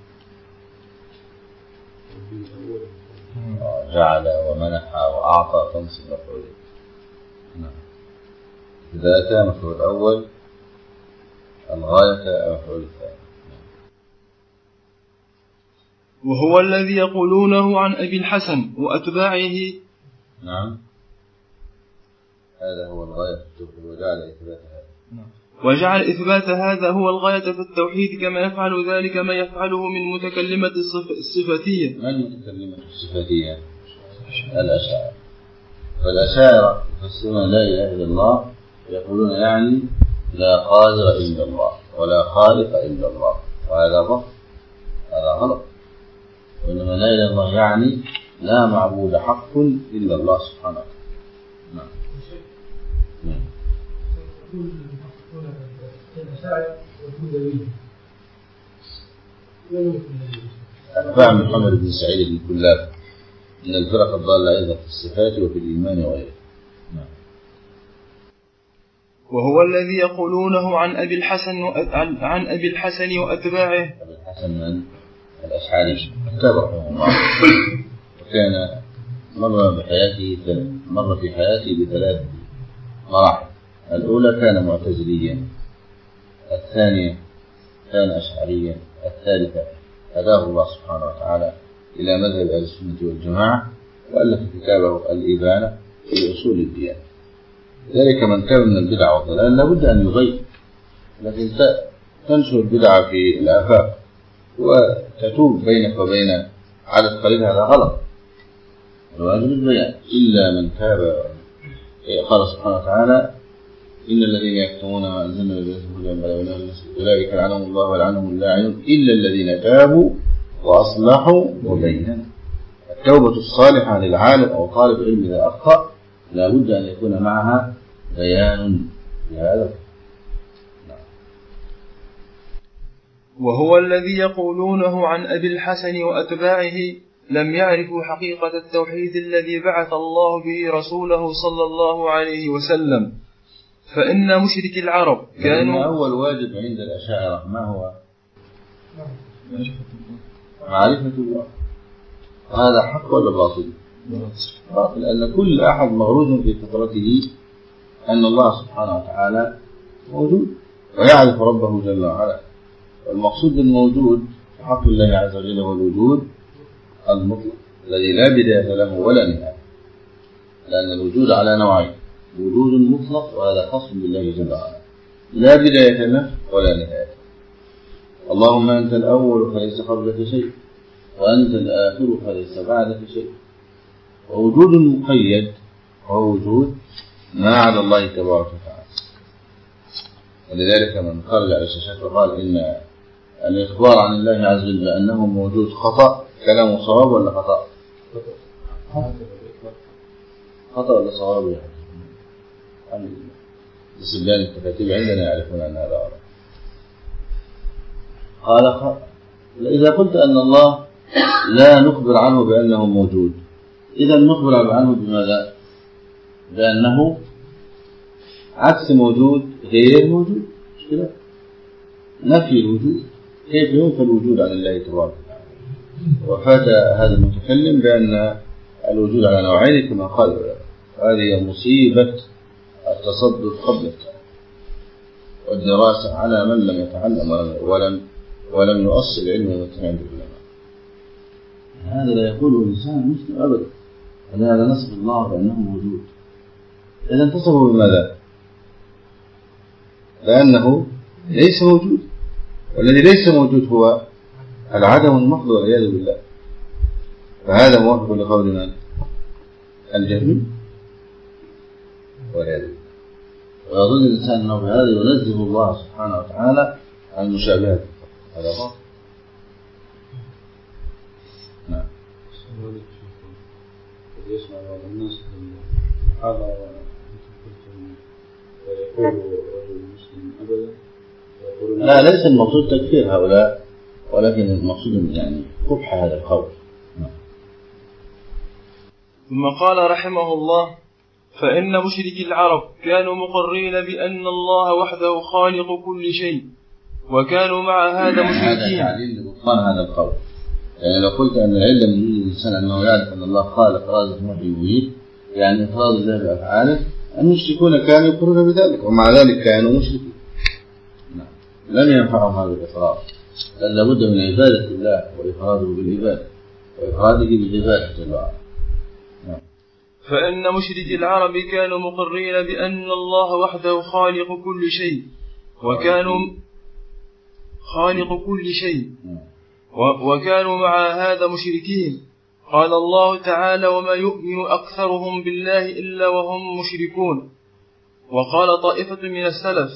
جعل ومنح وأعطى تنصب مفعولين. نعم. إثبات مفعول الأول، الغاية مفعول الثاني. وهو الذي يقولونه عن أبي الحسن وأتباعه. نعم. هذا هو الغاية في التوحيد وجعل إثبات هذا. نعم. وجعل إثبات هذا هو الغاية في التوحيد، كما يفعل ذلك ما يفعله من متكلمة الصفاتية. من متكلمة الصفاتية؟ الأشاعرة. فالأشاعرة يفسرون لا إله إلا الله يقولون يعني لا قادر إلا الله ولا خالق إلا الله، وهذا ضغط، هذا غلط. وإنما لا إله إلا الله يعني لا معبود حق إلا الله سبحانه وتعالى. نعم. نعم. أتباع محمد بن سعيد بن كلاب من الفرق الضالة أيضا في الصفات وفي الإيمان وغيره. نعم. وهو الذي يقولونه عن أبي الحسن عن, عن أبي الحسن وأتباعه. أبي الحسن من الأشعري تبعه الله، وكان مر بحياته مر في حياته بثلاث مراحل. الأولى كان معتزليا، الثانية كان أشعريا، الثالثة هداه الله سبحانه وتعالى إلى مذهب أهل السنة والجماعة، وألف كتابه الإبانة في أصول الديانة. ذلك من كان من البدع والضلال لابد أن يغير، لكن تنشر البدع في الآفاق وتتوب بينك وبين عدد قليل هذا غلط. الواجب البيان إلا من تاب. قال سبحانه وتعالى: إن الذين يكتمون ما أنزلنا من البينات أولئك لعنهم الله ولعنهم اللاعنون إلا الذين تابوا وأصلحوا وبينوا. التوبة الصالحة للعالم أو طالب علم إذا أخطأ لا بد أن يكون معها بيان بهذا. وهو الذي يقولونه عن أبي الحسن وأتباعه لم يعرفوا حقيقة التوحيد الذي بعث الله به رسوله صلى الله عليه وسلم. فإن مشرك العرب كانوا أول واجب عند الأشاعرة ما هو؟ معرفة الله. هذا حق ولا باطل؟ باطل، لأن كل أحد مغروز في فطرته أن الله سبحانه وتعالى موجود ويعرف ربه جل وعلا. والمقصود بالموجود في حق الله عز وجل هو الوجود المطلق الذي لا بداية له ولا نهاية، لأن الوجود على نوعين: وجود مطلق وهذا خاص بالله جل وعلا لا بداية له ولا نهاية. اللهم أنت الأول فليس قبلك شيء، وأنت الآخر فليس بعدك شيء. ووجود مقيد هو وجود ما على الله تبارك وتعالى. ولذلك من خرج على الشاشات وقال إن الإخبار عن الله عز وجل بأنه موجود خطأ، كلامه صواب ولا خطأ؟ خطأ ولا صواب؟ يعني السبيان التكاتيب عندنا يعرفون أن هذا غلط. قال خ... إذا قلت أن الله لا نخبر عنه بأنه موجود، إذا نخبر عنه بماذا؟ بأنه عكس موجود غير موجود. مش كده؟ نفي الوجود. كيف ينفى الوجود عن الله تبارك وتعالى؟ وفات هذا المتكلم بأن الوجود على نوعين كما قال. هذه مصيبة التصدر قبل التعلم والدراسة على من لم يتعلم ولم ولم يؤصل علمه ويتعلم بالعلماء. هذا لا يقوله الإنسان مسلم أبدا، هذا نصف الله بأنه موجود. إذا انتصفوا بماذا؟ لأنه ليس موجود، والذي ليس موجود هو العدم المحض والعياذ بالله. فهذا موافق لقول من؟ الجهمي والعياذ بالله. ويظن الإنسان أنه بهذا ينزه الله سبحانه وتعالى عن مشابهته. هذا هو. نعم. يسمع بعض الناس هذا يقول رجل مسلم أبدا. لا، ليس المقصود تكفير هؤلاء، ولكن المقصود يعني قبح هذا القول. ثم قال رحمه الله: فإن مشركي العرب كانوا مقرين بأن الله وحده خالق كل شيء، وكانوا مع هذا مشركين. هذا تعليل لبطلان هذا القول. يعني لو قلت أن العلة من وجود الإنسان أنه يعرف أن الله خالق رازق محيي وميت، يعني إفراد الله بأفعاله، المشركون كانوا يقرون بذلك ومع ذلك كانوا مشركين. نعم. لم ينفعهم هذا الإقرار، بل لابد من عبادة الله وإفراده بالعبادة وإفراده بالعبادة جل وعلا. نعم. فإن مشركي العرب كانوا مقرين بأن الله وحده خالق كل شيء، وكانوا خالق كل شيء وكانوا مع هذا مشركين. قال الله تعالى: وما يؤمن أكثرهم بالله إلا وهم مشركون. وقال طائفة من السلف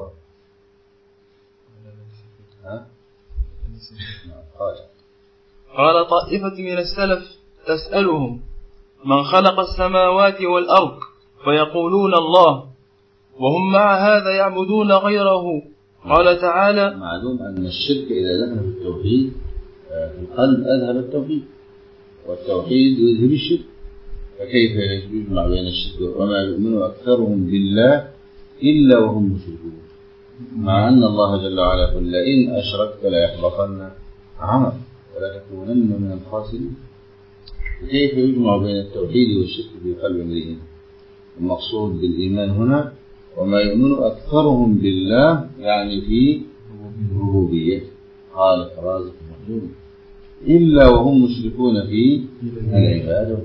قال طائفة من السلف تسألهم: من خلق السماوات والأرض؟ فيقولون الله، وهم مع هذا يعبدون غيره. قال تعالى: معلوم أن الشرك إذا دخل في التوحيد في القلب أذهب التوحيد، والتوحيد يذهب الشرك. فكيف يجمع بين الشرك وما يؤمن أكثرهم بالله إلا وهم مشركون، مع أن الله جل وعلا يقول: لئن أشركت ليحبطن عملك ولتكونن من الخاسرين. فكيف يجمع بين التوحيد والشرك في قلب امرئ؟ المقصود بالإيمان هنا وما يؤمن أكثرهم بالله يعني في ربوبية، خالق رازق مخلوق. إلا وهم مشركون في العبادة.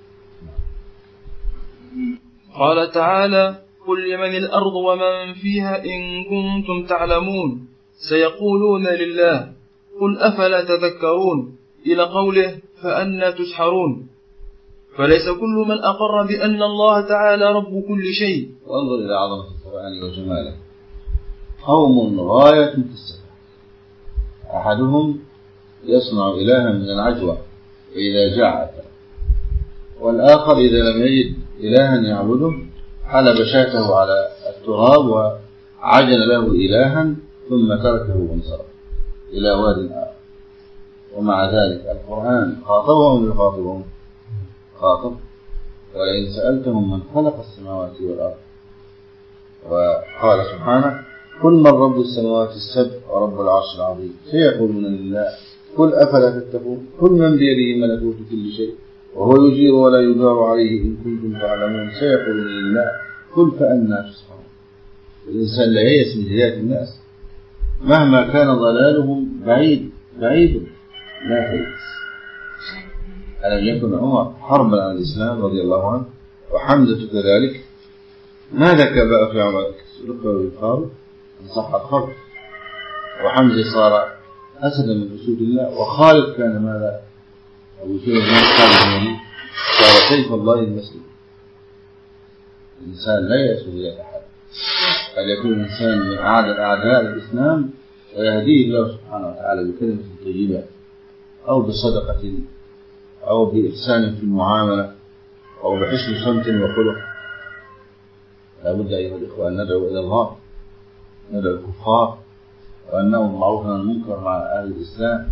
قال تعالى: قل لمن الأرض ومن فيها إن كنتم تعلمون سيقولون لله قل أفلا تذكرون إلى قوله فأنى تسحرون. فليس كل من أقر بأن الله تعالى رب كل شيء. وانظر إلى عظمة القرآن وجماله. قوم غاية في السفة، أحدهم يصنع إلها من العجوة فإذا جاع أكل، والآخر إذا لم يجد إلها يعبده حلب شاته على التراب وعجن له إلها ثم تركه وانصرف إلى واد آخر. ومع ذلك القرآن خاطبهم من يخاطبهم خاطب: ولئن سألتهم من خلق السماوات والأرض. وقال سبحانه: قل من رب السماوات السبع ورب العرش العظيم سيقولون لله قل أفلا تتقون قل من بيده ملكوت كل شيء وهو يجير ولا يجار عليه إن كنتم تعلمون سيقولون لله قل فأنى تسحرون. الإنسان لا ييأس من هداية الناس مهما كان ضلالهم بعيد بعيد لا ييأس. ألم يكن عمر حربا على الإسلام رضي الله عنه وحمزة كذلك؟ ماذا كبأ في عمر؟ ذكروا يقال إن صح الخبر. وحمزة صار أسدا من أسود الله، وخالد كان ماذا؟ أبو سيد خالد صار سيف الله المسلم. الإنسان لا يأس إلى أحد، قد يكون الإنسان من أعداء أعداء الإسلام ويهديه الله سبحانه وتعالى بكلمة طيبة أو بصدقة أو بإحسان في المعاملة أو بحسن صمت وخلق. لا بد أيها الإخوة أن ندعو إلى الله، ندعو الكفار وأنهم بالمعروف والنهي عن المنكر مع أهل الإسلام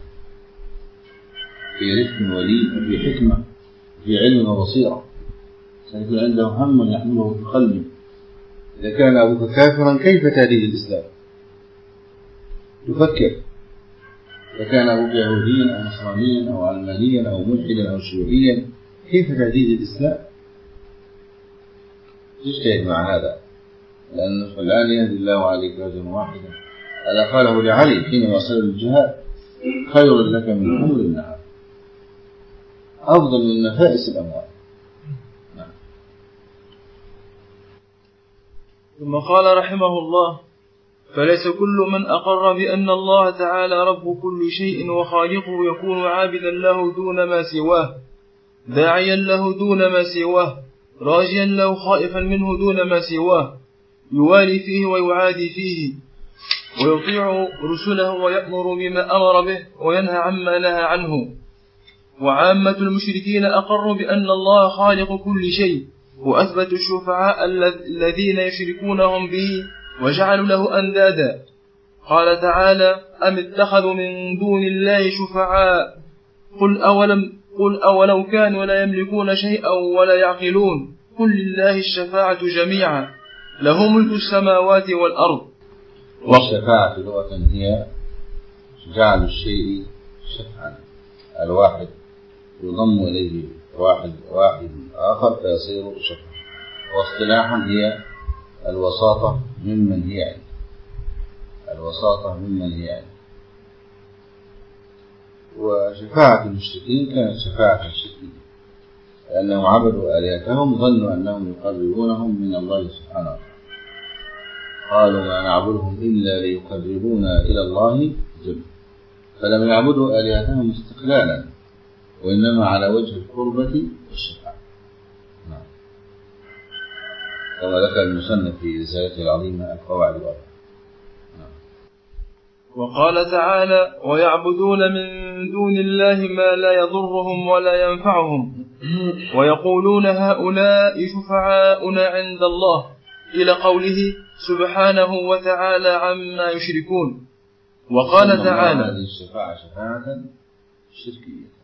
في رفق ولين وفي حكمة وفي علم وبصيرة. سيكون عنده هم يحمله في قلبه. إذا كان أبوك كافرا كيف تهديد الإسلام؟ تفكر. إذا كان أبوك يهوديا أو نصرانيا أو علمانيا أو ملحدا أو شيوعيا كيف تهديد الإسلام؟ تجتهد مع هذا، لأنه الآن يهدي الله عليك رجلا واحدا. هذا قاله لعلي حينما صار الجهاد: خير لك من حمر النعم، أفضل من نفائس الأموال. نعم. ثم قال رحمه الله: فليس كل من أقر بأن الله تعالى رب كل شيء وخالقه يكون عابدا له دون ما سواه، داعيا له دون ما سواه، راجيا له خائفا منه دون ما سواه، يوالي فيه ويعادي فيه، ويطيع رسله ويأمر بما أمر به وينهى عما نهى عنه. وعامة المشركين أقروا بأن الله خالق كل شيء، وأثبتوا الشفعاء الذين يشركونهم به وجعلوا له أندادا. قال تعالى: أم اتخذوا من دون الله شفعاء قل أولم قل أولو كانوا لا يملكون شيئا ولا يعقلون قل لله الشفاعة جميعا له ملك السماوات والأرض. والشفاعة لغة هي جعل الشيء شفعا، الواحد يضم إليه واحد واحد آخر فيصير شفعا. واصطلاحا هي الوساطة ممن هي عنده، الوساطة ممن هي عنده. وشفاعة المشركين كانت شفاعة شركية، لأنهم عبدوا آلهتهم ظنوا أنهم يقربونهم من الله سبحانه وتعالى. قالوا ما نعبدهم إلا ليقربونا إلى الله زلفى، فلم يعبدوا آلهتهم استقلالا وإنما على وجه القربة والشفاعة. نعم. كما ذكر المصنف في رسالته العظيمة القواعد الأربعة. وقال تعالى: ويعبدون من دون الله ما لا يضرهم ولا ينفعهم ويقولون هؤلاء شفعاؤنا عند الله إلى قوله سبحانه وتعالى عما يشركون. وقال تعالى: هذه الشفاعة شفاعة شركية.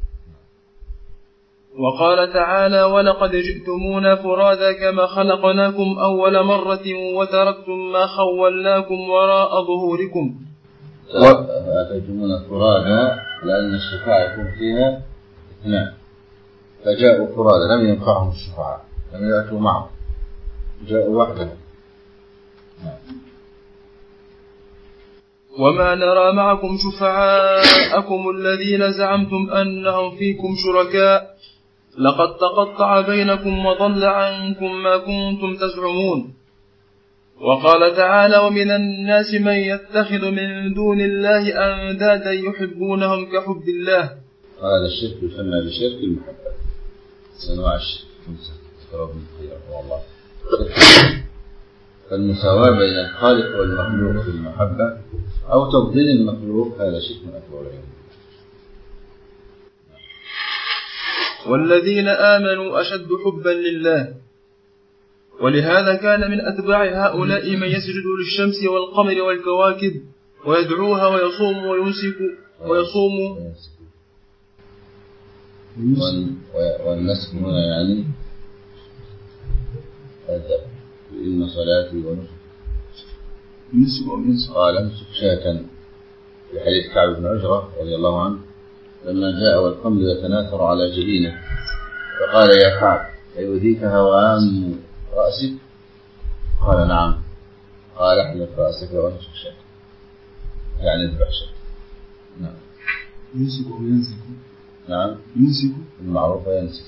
وقال تعالى: ولقد جئتمونا فرادا كما خلقناكم أول مرة وتركتم ما خولناكم وراء ظهوركم. أتيتمونا فرادا لأن الشفاعة يكون فيها اثنان، فجاءوا فرادا لم ينفعهم الشفاعة، لم يأتوا معهم، جاءوا وحدهم. وما نرى معكم شفعاءكم الذين زعمتم أنهم فيكم شركاء لقد تقطع بينكم وضل عنكم ما كنتم تزعمون. وقال تعالى ومن الناس من يتخذ من دون الله أندادا يحبونهم كحب الله. هذا الشرك يسمى بشرك المحبة. أنواع الشرك خمسة ذكرها ابن القيم رحمه الله. فالمساواة بين الخالق والمخلوق في المحبة أو تفضيل المخلوق هذا شرك أكبر والعياذ بالله. والذين آمنوا أشد حبا لله. ولهذا كان من أتباع هؤلاء من يسجد للشمس والقمر والكواكب ويدعوها ويصوم ويمسك ويصوم والنسك هنا يعني إن صلاتي ونسك قال امسك شاة في حديث كعب بن عجرة رضي الله عنه لما جاء والقمر يتناثر على جبينه فقال يا كعب أيؤذيك هوام رأسك؟ قال نعم. قال احلق رأسك وامسك شاة يعني اذبح شاة. نعم. يمسك وينسك. نعم. يمسك المعروف ينسك.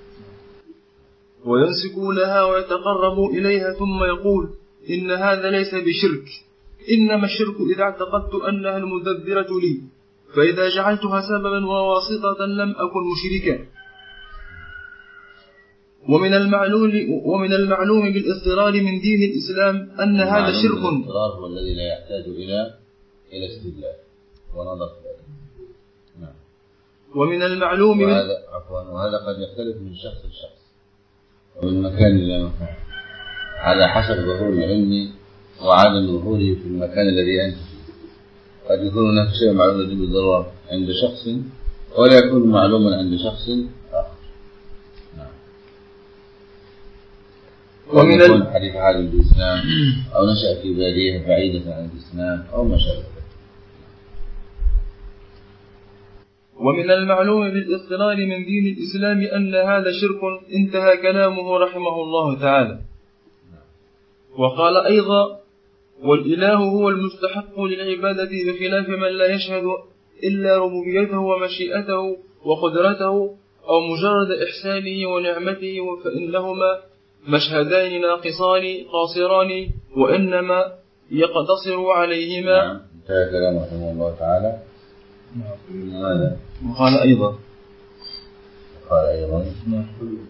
ويمسكونها ويتقربوا إليها ثم يقول إن هذا ليس بشرك إنما الشرك إذا اعتقدت أنها المدبرة لي فإذا جعلتها سببا وواسطة لم أكن مشركا. ومن المعلوم ومن المعلوم بالاضطرار من دين الإسلام أن هذا شرك. الاضطرار هو الذي لا يحتاج إلى إلى استدلال ونظر. نعم. ومن المعلوم وهذا عفوا وهذا قد يختلف من شخص لشخص ومن مكان إلى مكان على حسب ظهور العلم وعدم ظهوره في المكان الذي أنت فيه. قد يكون هناك شيء معلوم بالضرورة عند شخص ولا يكون معلوما عند شخص آخر. نعم. ومن يكون حديث عالم بالإسلام أو نشأ في بادية بعيدة عن الإسلام أو ما شابه. ومن المعلوم بالاضطرار من دين الإسلام أن هذا شرك. انتهى كلامه رحمه الله تعالى. وقال أيضا والإله هو المستحق للعبادة بخلاف من لا يشهد إلا ربوبيته ومشيئته وقدرته أو مجرد إحسانه ونعمته فإنهما مشهدان ناقصان قاصران وإنما يقتصر عليهما. نعم. انتهى كلامه رحمه الله تعالى. ماذا؟ وقال أيضا قال أيضا نعم.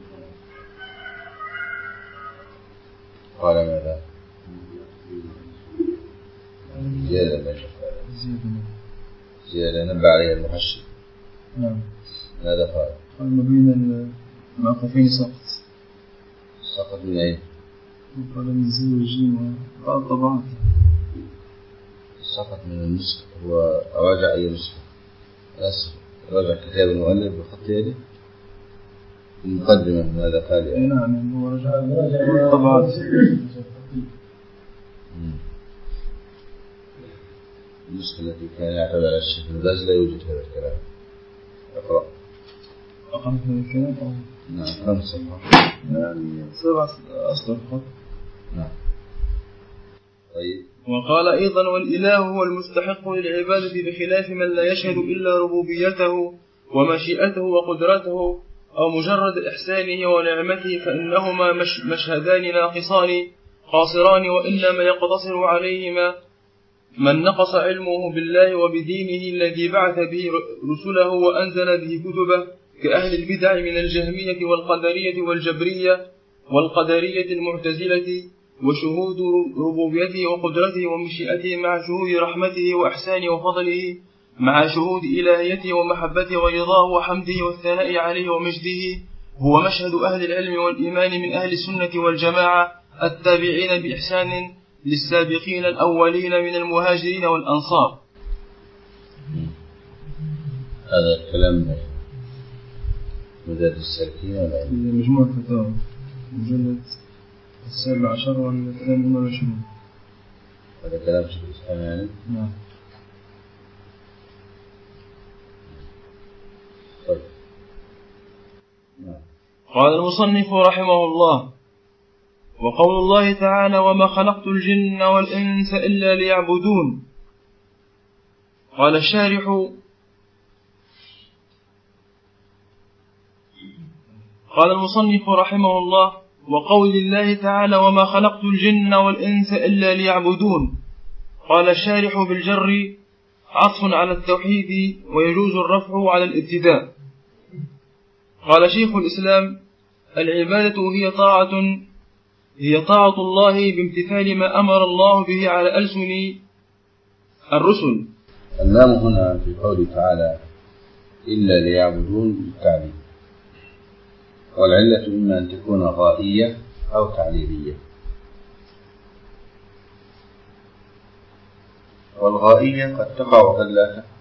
قال ماذا؟ زيادة ما زيادة نبع عليها المحشي. نعم. ماذا قال؟ قال ما بين المعقوفين سقط. سقط من أين؟ قال من زي والجيم وقال طبعا سقط من النسخ. هو أراجع أي نسخة؟ أسف راجع كتاب المؤلف بخط يده المقدمة ماذا قال يعني؟ نعم هو رجع طبعا. النسخة التي كان يعتمد على الشيخ الباز لا يوجد هذا الكلام. اقرأ. أقرأ هذا الكلام أو نعم خمس صفحات يعني سبع أسطر خط. نعم. طيب. وقال أيضا والإله هو المستحق للعبادة بخلاف من لا يشهد إلا ربوبيته ومشيئته وقدرته أو مجرد إحسانه ونعمته فإنهما مش مشهدان ناقصان قاصران وإنما يقتصر عليهما من نقص علمه بالله وبدينه الذي بعث به رسله وأنزل به كتبه كأهل البدع من الجهمية والقدرية والجبرية والقدرية المعتزلة وشهود ربوبيته وقدرته ومشيئته مع شهود رحمته وإحسانه وفضله مع شهود إلهيته ومحبته ورضاه وحمده والثناء عليه ومجده هو مشهد أهل العلم والإيمان من أهل السنة والجماعة التابعين بإحسان للسابقين الأولين من المهاجرين والأنصار. هذا الكلام مداد السالكين ولا مجموعة فتاوى مجلد السابع عشر والثامن والعشرون. هذا كلام شيخ الإسلام يعني؟ نعم. طيب. نعم. قال المصنف رحمه الله وقول الله تعالى وما خلقت الجن والإنس إلا ليعبدون قال الشارح: قال المصنف رحمه الله: وقول الله تعالى: وما خلقت الجن والإنس إلا ليعبدون. قال الشارح: بالجر عطف على التوحيد ويجوز الرفع على الابتداء. قال شيخ الإسلام: العبادة هي طاعة هي طاعة الله بامتثال ما أمر الله به على ألسن الرسل. اللام هنا في قوله تعالى إلا ليعبدون بالتعليل، والعلة إما أن تكون غائية أو تعليلية. والغائية قد تقع وقد لا تقع،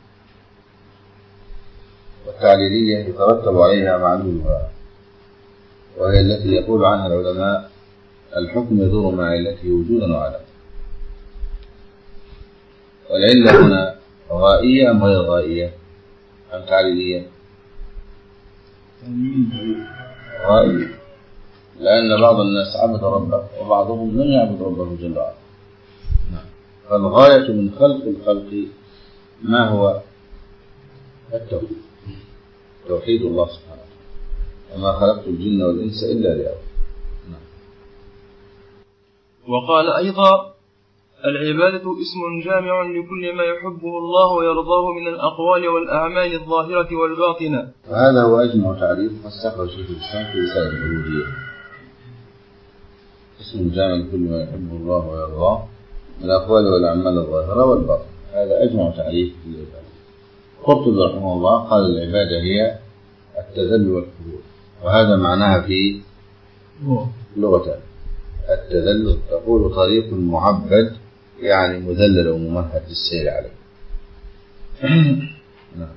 والتعليلية يترتب عليها معلولها، وهي التي يقول عنها العلماء: الحكم يدور مع علته وجودا وعدما. والعلة هنا غائية أم غير غائية أم تعليلية؟ غائية، لأن بعض الناس عبد ربه وبعضهم لم يعبد ربه جل وعلا. فالغاية من خلق الخلق ما هو؟ التوحيد، توحيد الله سبحانه وتعالى. وما خلقت الجن والإنس إلا ليعبدون. وقال أيضا: العبادة اسم جامع لكل ما يحبه الله ويرضاه من الأقوال والأعمال الظاهرة والباطنة. وهذا هو أجمع تعريف واستخرج شيخ الإسلام في رسالة العبودية. اسم جامع لكل ما يحبه الله ويرضاه من الأقوال والأعمال الظاهرة والباطنة، هذا أجمع تعريف للعبادة. قرطبي رحمه الله قال: العبادة هي التذلل والخضوع، وهذا معناها في لغة التذلل، تقول طريق معبد، يعني مذلل وممهد للسير عليه. نعم.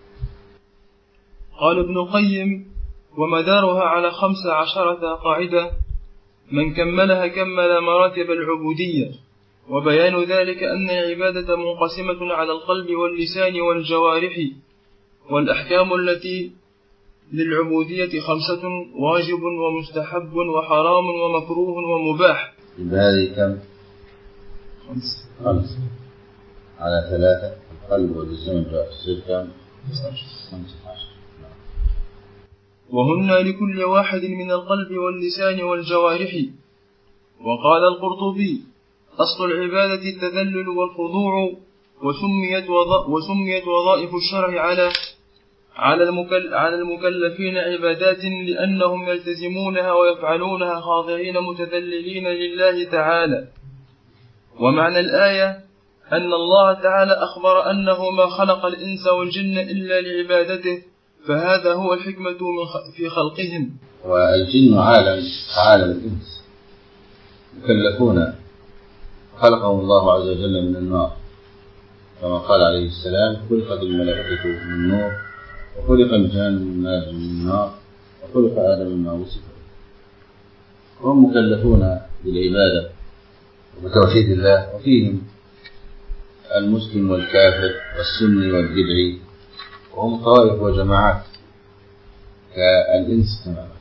قال ابن القيم: ومدارها على خمس عشرة قاعدة، من كملها كمل مراتب العبودية. وبيان ذلك أن العبادة منقسمة على القلب واللسان والجوارح، والأحكام التي للعبودية خمسة: واجب ومستحب وحرام ومكروه ومباح. هذه كم؟ خمس خمس على ثلاثة، القلب واللسان والجوارح تصير كم؟ خمسة عشر. وهن لكل واحد من القلب واللسان والجوارح. وقال القرطبي: أصل العبادة التذلل والخضوع، وسميت, وض... وسميت وظائف الشرع على على, المكل... على المكلفين عبادات، لأنهم يلتزمونها ويفعلونها خاضعين متذللين لله تعالى. ومعنى الآية أن الله تعالى أخبر أنه ما خلق الإنس والجن إلا لعبادته، فهذا هو الحكمة من خ... في خلقهم. والجن عالم عالم الإنس مكلفون، خلقهم الله عز وجل من النار، كما قال عليه السلام: خلقت الملائكة من نور، وخلق الجان من ماء من النار، وخلق آدم مما وصف به. وهم مكلفون بالعبادة وبتوحيد الله، وفيهم المسلم والكافر والسني والبدعي، وهم طوائف وجماعات كالإنس تماما.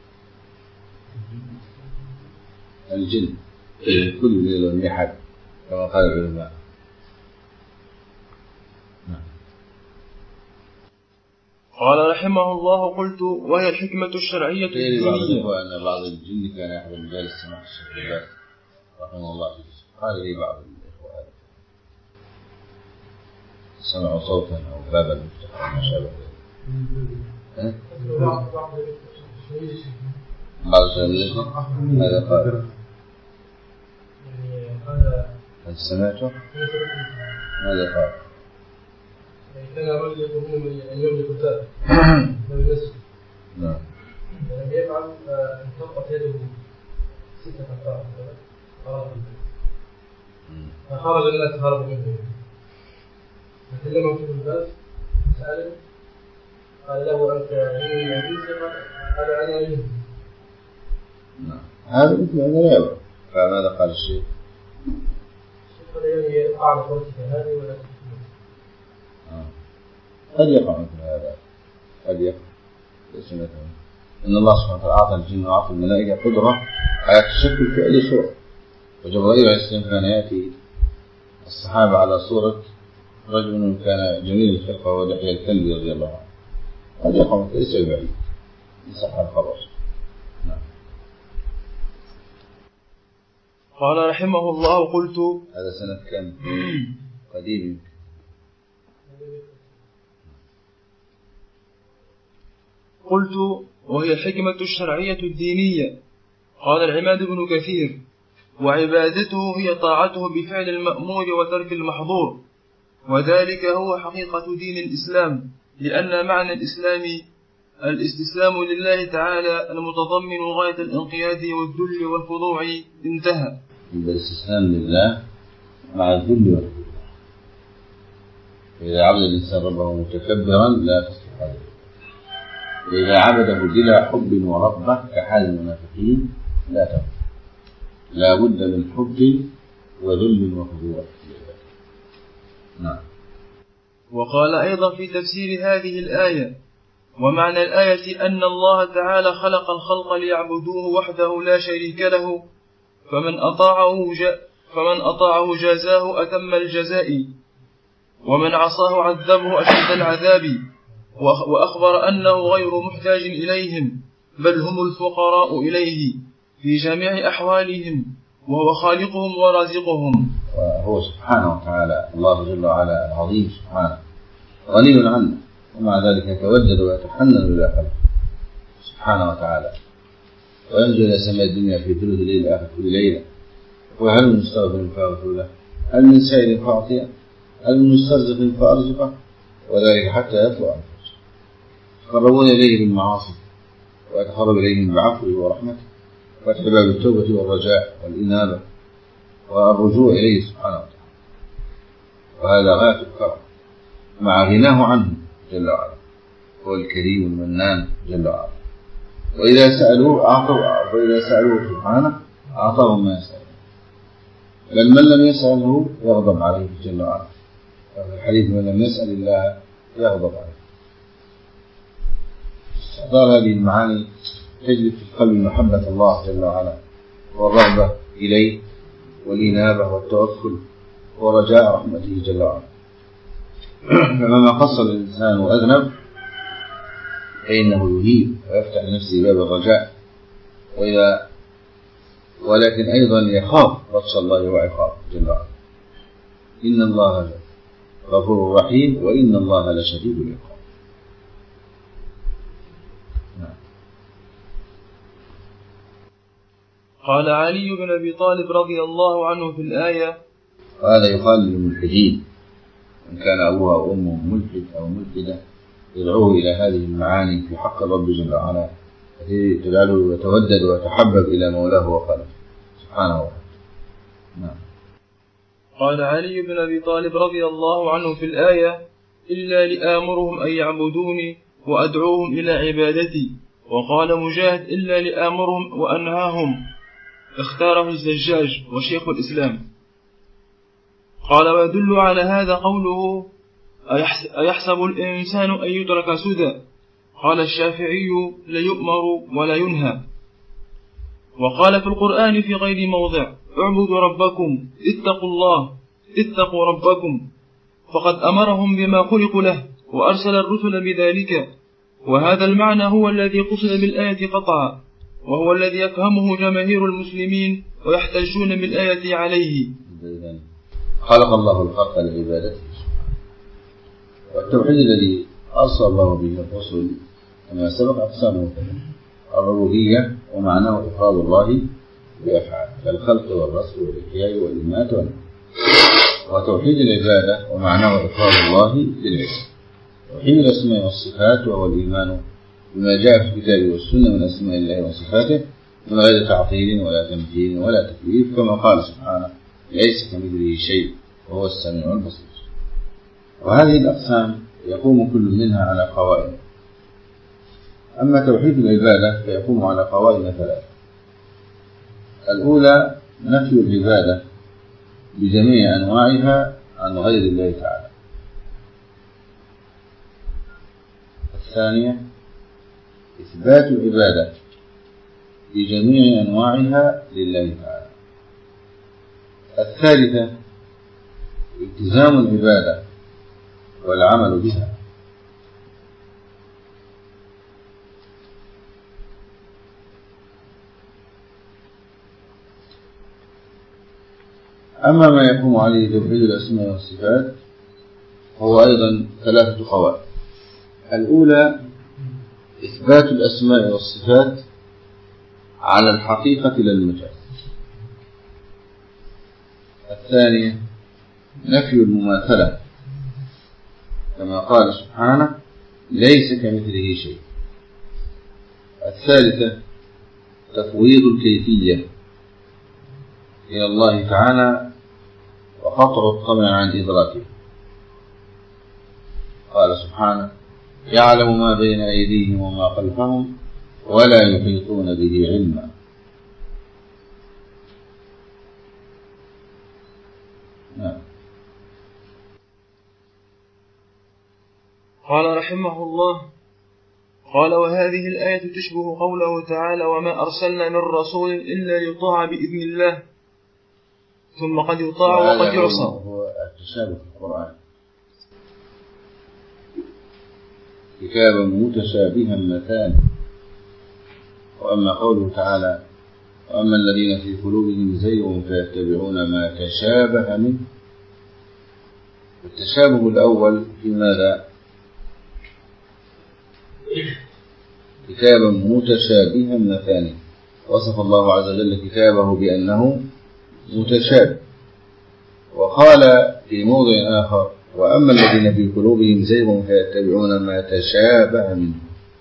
الجن كل ليلة ميحد كما قال العلماء. قال رحمه الله: قلت: وهي الحكمة الشرعية الدينية. أن بعض الجن كان يحضر مجالس سماح الشيخ باز رحمه الله، قال لي بعض الإخوة سمعوا صوتا أو بابا مفتوحا أو ما شابه ذلك. بعض الشيخ هذا قال: هل سمعته؟ ماذا قال؟ كان رجل يقوم أن يملك الباب لم يسجد، نعم، لم يفعل انطلقت يده ستة أمتار فخرج الناس هربوا منه، فكلمه في الباب سأله قال له: أنت من العزيز؟ قال: أنا منه. نعم، هذا مثل هذا لا يبقى. فماذا قال الشيخ؟ الشيخ قال: يعني أعرف وجهك هذه ولا تفهم. قد يقع مثل هذا، قد يقع. إن الله سبحانه وتعالى أعطى الجن وأعطى الملائكة قدرة على تشكل في أي صورة. وجبرائيل عليه السلام كان يأتي الصحابة على صورة رجل كان جميل الخلقة ودحية الكلب رضي الله عنه، قد يقع ليس بعيد إن صح الخبر. نعم. قال رحمه الله: قلت هذا سنة كم؟ قديم. قلت: وهي الحكمة الشرعية الدينية. قال العماد بن كثير: وعبادته هي طاعته بفعل المأمور وترك المحظور، وذلك هو حقيقة دين الإسلام، لأن معنى الإسلام الاستسلام لله تعالى المتضمن غاية الانقياد والذل والخضوع. انتهى. الاستسلام لله مع الذل والخضوع. إذا عبد الإنسان ربه متكبرا لا تصلح هذا. إذا عبده بلا حب ورغبة كحال المنافقين لا تصلح. لا بد من حب وذل وخضوع. نعم. وقال أيضا في تفسير هذه الآية: ومعنى الآية أن الله تعالى خلق الخلق ليعبدوه وحده لا شريك له، فمن أطاعه جا فمن أطاعه جازاه أتم الجزاء، ومن عصاه عذبه أشد العذاب، وأخبر أنه غير محتاج إليهم، بل هم الفقراء إليه في جميع أحوالهم، وهو خالقهم ورازقهم. وهو سبحانه وتعالى الله جل وعلا العظيم سبحانه غني عنه، ومع ذلك يتودد ويتحنن إلى خلقه سبحانه وتعالى، وينزل إلى سماء الدنيا في ثلث الليل الآخر كل ليلة، وهل من مستغفر فأغفر له، هل من سائل فأعطيه، هل من مسترزق فأرزقه، وذلك حتى يطلع الفجر. يتقربون إليه بالمعاصي ويتقرب إليهم بعفوه ورحمته، وفتح باب التوبة والرجاء والإنابة والرجوع إليه سبحانه وتعالى، وهذا غاية الكرم مع غناه عنه جل وعلا، هو الكريم المنان جل وعلا. وإذا سألوه أعطوا، وإذا سألوه سبحانه أعطاهم ما يسألون، بل من لم يسأله يغضب عليه جل وعلا. وفي الحديث: من لم يسأل الله يغضب عليه. استحضار هذه المعاني تجد في القلب محبة الله جل وعلا، والرغبة إليه، والإنابة والتوكل، ورجاء رحمته جل وعلا. فمما قصر الإنسان وأذنب فإنه يهيب ويفتح لنفسه باب الرجاء، وإذا ولكن أيضا يخاف بطش الله وعقابه جل وعلا. إن الله غفور رحيم، وإن الله لشديد العقاب. قال علي بن أبي طالب رضي الله عنه في الآية: وهذا يقال للملحدين، إن كان أبوه أو أمه ملحد أو ملحدة يدعوه إلى هذه المعاني في حق الرب جل وعلا، التي تجعله يتودد ويتحبب إلى مولاه وخالقه سبحانه وتعالى. نعم. قال علي بن أبي طالب رضي الله عنه في الآية: إلا لآمرهم أن يعبدوني وأدعوهم إلى عبادتي. وقال مجاهد: إلا لآمرهم وأنهاهم. اختاره الزجاج وشيخ الإسلام. قال: ويدل على هذا قوله: أيحسب الإنسان أن يترك سدى. قال الشافعي: ليؤمر ولا ينهى. وقال في القرآن في غير موضع: اعبدوا ربكم، اتقوا الله، اتقوا ربكم، فقد أمرهم بما خلقوا له وأرسل الرسل بذلك. وهذا المعنى هو الذي قصد بالآية قطعا، وهو الذي يفهمه جماهير المسلمين ويحتجون بالآية عليه. خلق الله الخلق لعبادته، والتوحيد الذي أرسل الله به الرسل كما سبق أقسامه: الربوبية ومعناه إفراد الله بأفعال كالخلق والرزق والإحياء والإماتة والنوم، وتوحيد العبادة ومعناه إفراد الله بالعبادة. توحيد الأسماء والصفات وهو الإيمان بما جاء في الكتاب والسنة من أسماء الله وصفاته من غير تعطيل ولا تمثيل ولا تكييف، كما قال سبحانه: ليس كمثله شيء وهو السميع البصير. وهذه الأقسام يقوم كل منها على قوائم. أما توحيد العبادة فيقوم على قوائم ثلاثة: الأولى نفي العبادة بجميع أنواعها عن غير الله تعالى. الثانية إثبات العبادة بجميع أنواعها لله تعالى. الثالثة التزام العبادة والعمل بها. أما ما يقوم عليه توحيد الأسماء والصفات هو أيضا ثلاثة قواعد. الأولى إثبات الأسماء والصفات على الحقيقة لا المجاز. الثانية نفي المماثلة كما قال سبحانه ليس كمثله شيء. الثالثة تفويض الكيفية إلى الله تعالى وقطع الطمع عن إدراكه. قال سبحانه يعلم ما بين أيديهم وما خلفهم ولا يحيطون به علما. نعم. قال رحمه الله: قال وهذه الآية تشبه قوله تعالى: وما أرسلنا من رسول إلا ليطاع بإذن الله، ثم قد يطاع وقد يعصى. هو التشابه في القرآن، كتابا متشابها مثاني. وأما قوله تعالى: وأما الذين في قلوبهم زيغ فيتبعون ما تشابه منه. التشابه الأول في ماذا؟ كتابا متشابها مثاني. وصف الله عز وجل كتابه بأنه متشابه، وقال في موضع آخر: وأما الذين في قلوبهم زيغ فيتبعون ما تشابه منه.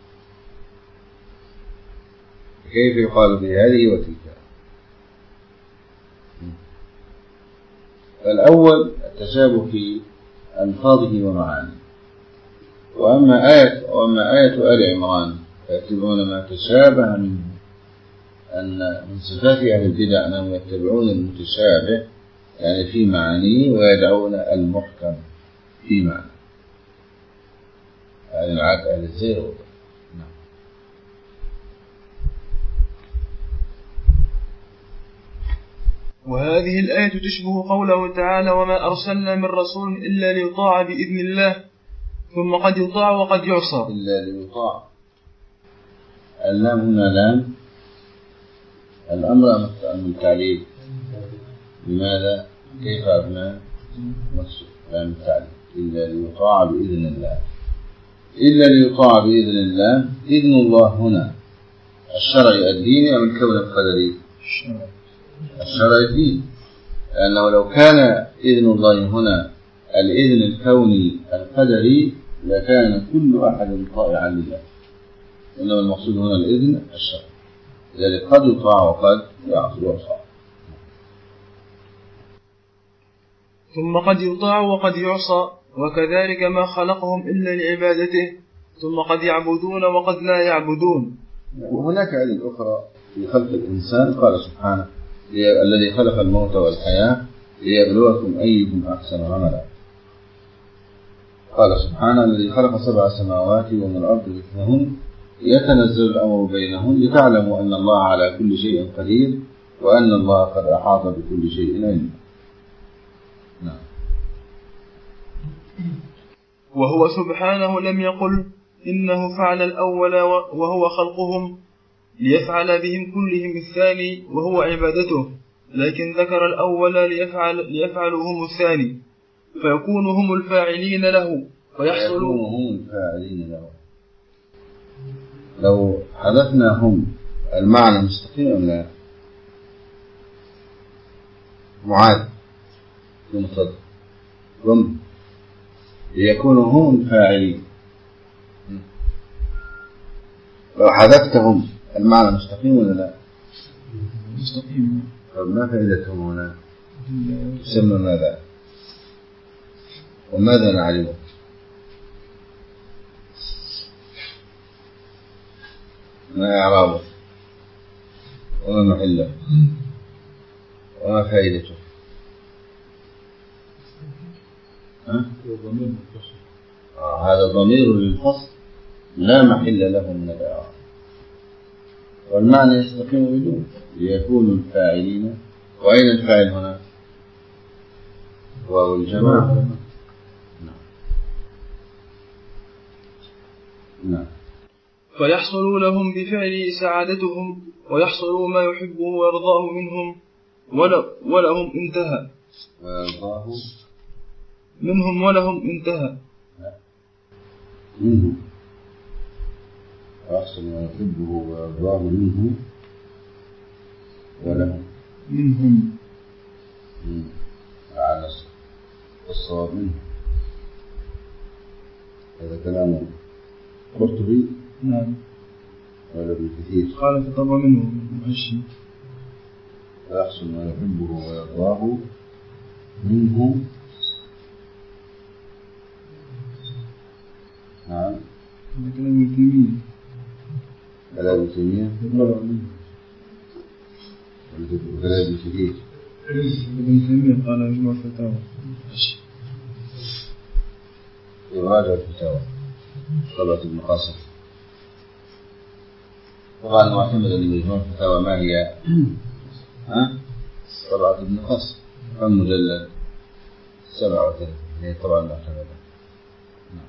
كيف يقال بهذه وتلك؟ فالأول التشابه في ألفاظه ومعانيه. وأما آية وأما آية آل عمران فيتبعون ما تشابه منه، أن من صفات أهل البدع أنهم يتبعون المتشابه يعني في معانيه ويدعون المحكم في معنى، هذا يعني عاد أهل الزيغ. نعم. وهذه الآية تشبه قوله تعالى: وما أرسلنا من رسول إلا ليطاع بإذن الله، ثم قد يطاع وقد يعصى. إلا ليطاع، اللام هنا لام الأمر أم التعليل؟ لماذا؟ كيف عرفنا؟ مكسور لام التعليل. إلا ليطاع بإذن الله، إلا ليطاع بإذن الله. إذن الله هنا الشرعي الديني أم الكون القدري؟ الشرعي الديني، لأنه لو كان إذن الله هنا الإذن الكوني القدري لكان كل أحد طائعا لله، إنما المقصود هنا الإذن الشرعي، لذلك قد يطاع وقد يعصى. ثم قد يطاع وقد يعصى، وكذلك ما خلقهم إلا لعبادته، ثم قد يعبدون وقد لا يعبدون. وهناك آية أخرى في خلق الإنسان، قال سبحانه: الذي خلق الموت والحياة ليبلوكم أيكم أحسن عملا. قال سبحانه: الذي خلق سبع سماوات ومن الأرض مثلهن يتنزل الأمر بينهن لتعلموا أن الله على كل شيء قدير وأن الله قد أحاط بكل شيء علما. نعم. وهو سبحانه لم يقل إنه فعل الأول وهو خلقهم ليفعل بهم كلهم الثاني وهو عبادته، لكن ذكر الأول ليفعل ليفعلوا هم الثاني، فيكون هم الفاعلين له ويحصل هم الفاعلين له. لو حذفنا هم المعنى مستقيم أم لا؟ معاد بمصدر ضم ليكونوا هم الفاعلين. لو حذفتهم المعنى مستقيم ولا لا؟ مستقيم. طب ما فائدتهم هنا؟ تسمى ماذا؟ وماذا نعلمه؟ ما إعرابه؟ وما محله؟ وما فائدته؟ ها؟ آه هذا ضمير للفصل لا محل له من الإعراب، والمعنى يستقيم بدون ليكونوا الفاعلين. وأين الفاعل هنا؟ واو الجماعة. نعم. نعم. فيحصل لهم بفعل سعادتهم ويحصل ما يحبه ويرضاه منهم ولهم انتهى ويرضاه منهم ولهم انتهى منه ويحصل ما يحبه ويرضاه منه ولهم منهم على الصواب منه. هذا كلام قرطبي. نعم. ولا ابن كثير قال فطبع منه مهشم ويحصل ما يحبه ويرضاه منه. نعم. هذا كلام ابن تيمية. كلام ابن تيمية وكلام ابن كثير. ابن تيمية قال مجموع الفتاوى. يراجع الفتاوى طبعة ابن قاسم. طبعا معتمد لمجموع الفتاوى ما هي ها طبعة ابن قاسم كم مجلد سبعة وثلاثين هي طبعا معتمدة. نعم.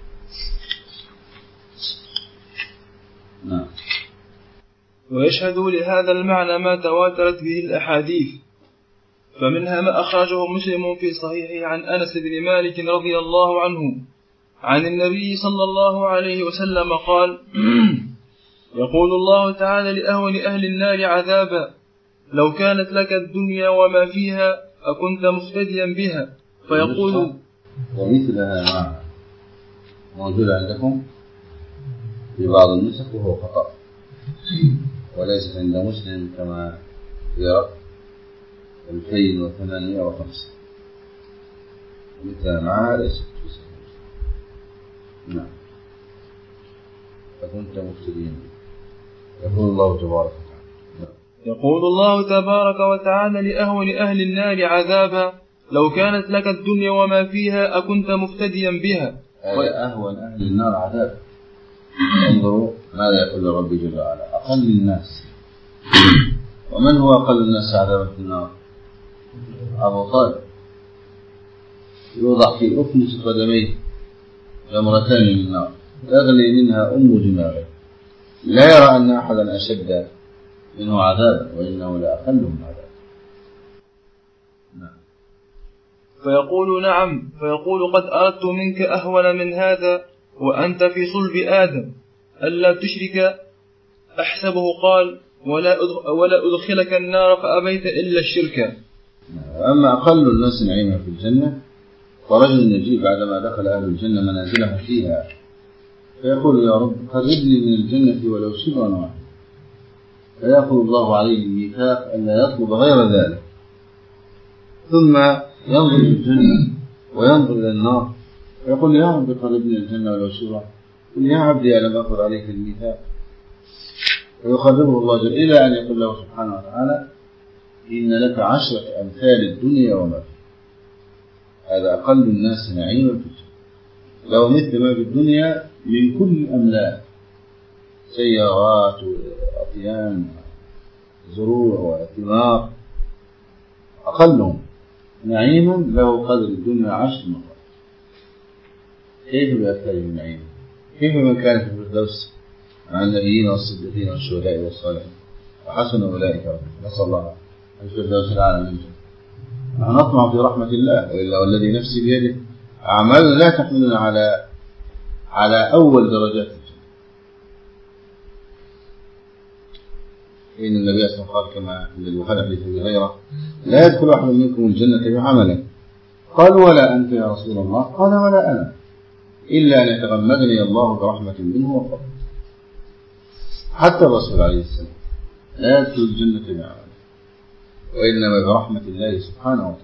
نعم. ويشهد لهذا المعنى ما تواترت به الأحاديث، فمنها ما أخرجه مسلم في صحيحه عن أنس بن مالك رضي الله عنه عن النبي صلى الله عليه وسلم قال: يقول الله تعالى لأهون أهل النار عذابا: لو كانت لك الدنيا وما فيها أكنت مفتديا بها؟ فيقول ومثلها معها موجود عندكم في بعض النسخ وهو خطأ وليس عند مسلم كما يرى ألفين وثمانمائة وخمسة. مثلها معها ليست في صحيح. نعم. فكنت مفتديا يقول الله تبارك وتعالى. يقول الله تبارك وتعالى لأهون أهل النار عذابا: لو كانت لك الدنيا وما فيها أكنت مفتديا بها. أهون أهل النار عذاب. انظروا ماذا يقول ربي جل وعلا: أقل الناس. ومن هو أقل الناس عذابا في النار؟ أبو طالب، يوضع في أكنس قدميه جمرتان من النار تغلي منها أم دماغه، لا يرى أن أحدا أشد منه عذابا وإنه لأقلهم عذابا. نعم. فيقول: نعم. فيقول: قد أردت منك أهون من هذا وأنت في صلب آدم ألا تشرك. أحسبه قال: ولا أدخلك النار فأبيت إلا الشرك. أما أقل الناس نعيما في الجنة فرجل يجيب بعدما دخل أهل الجنة منازلها فيها فيقول: يا رب قربني من الجنة ولو شبرا واحدا، فيأخذ الله عليه الميثاق أن لا يطلب غير ذلك، ثم ينظر إلى الجنة وينظر إلى النار فيقول: يا رب قربني من الجنة ولو شبرا. يقول: يا عبدي ألم أخذ عليك الميثاق؟ فيقربه الله جل إلى أن يقول له سبحانه وتعالى: إن لك عشرة أمثال الدنيا وما فيها. هذا أقل الناس نعيما في الجنة، لو مثل ما في الدنيا من كل أملاك، سيارات وأطيان زروع وثمار، أقلهم نعيما له قدر الدنيا عشر مرات. كيف بأكثرهم نعيما؟ كيف من كان في الفردوس مع النبيين والصديقين والشهداء والصالحين وحسن أولئك رفيقا؟ نسأل الله الفردوس الأعلى من الجنة. نحن نطمع في رحمة الله، وإلا والذي نفسي بيده أعمالنا لا تحملنا على على أول درجات الجنة. إن النبي صلى الله عليه وسلم قال كما في البخاري حديث أبي هريرة: لا يدخل أحد منكم الجنة بعمله. قالوا: ولا أنت يا رسول الله؟ قال: ولا أنا، إلا أن يتغمدني الله برحمة منه وفضل. حتى الرسول عليه السلام لا يدخل الجنة بعمله، وإنما برحمة الله سبحانه وتعالى.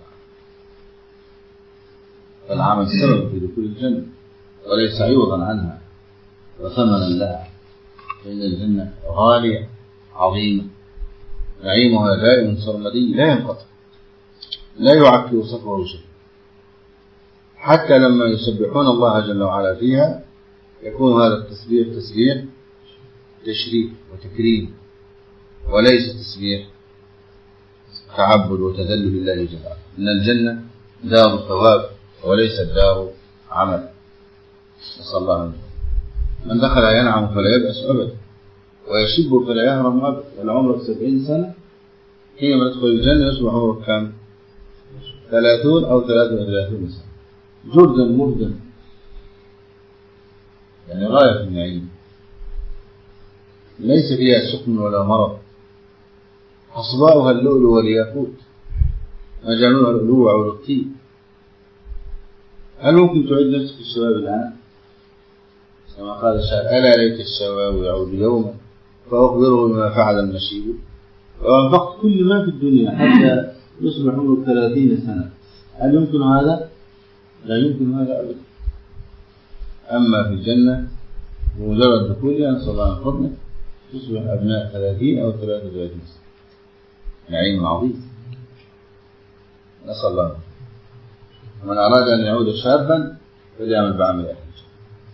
فالعمل سبب في دخول الجنة وليس عوضا عنها وثمنا لها، فإن الجنة غالية عظيمة، نعيمها دائم سرمدي لا ينقطع، لا يعكر صفوه شيء. حتى لما يسبحون الله جل وعلا فيها يكون هذا التسبيح تسبيح تشريف وتكريم، وليس تسبيح تعبد وتذلل لله جل وعلا. إن الجنة دار ثواب وليست دار عمل. نسأل الله عنه. من دخل ينعم فلا يبأس أبدا، ويشب فلا يهرم أبدا. والعمر سبعين سنة، حينما تدخل الجنة يصبح عمرك كم؟ ثلاثون أو ثلاثة وثلاثون سنة، جردا مردا، يعني غاية النعيم، ليس فيها سقم ولا مرض، أصباؤها اللؤلؤ والياقوت، مجانونها الألوع والطيب. هل ممكن تعيد نفسك الشباب الآن؟ كما قال الشاعر: ألا ليت الشباب يعود يوما فأخبره بما فعل المشيب. وأنفقت كل ما في الدنيا حتى يصبح عمرك ثلاثين سنة، هل يمكن هذا؟ لا يمكن هذا أبدا. أما في الجنة بمجرد دخولها نسأل الله من فضله تصبح أبناء ثلاثين أو ثلاثة وثلاثين سنة، نعيم عظيم، نسأل الله. ومن أراد أن يعود شابا فليعمل بعمل أهل الجنة،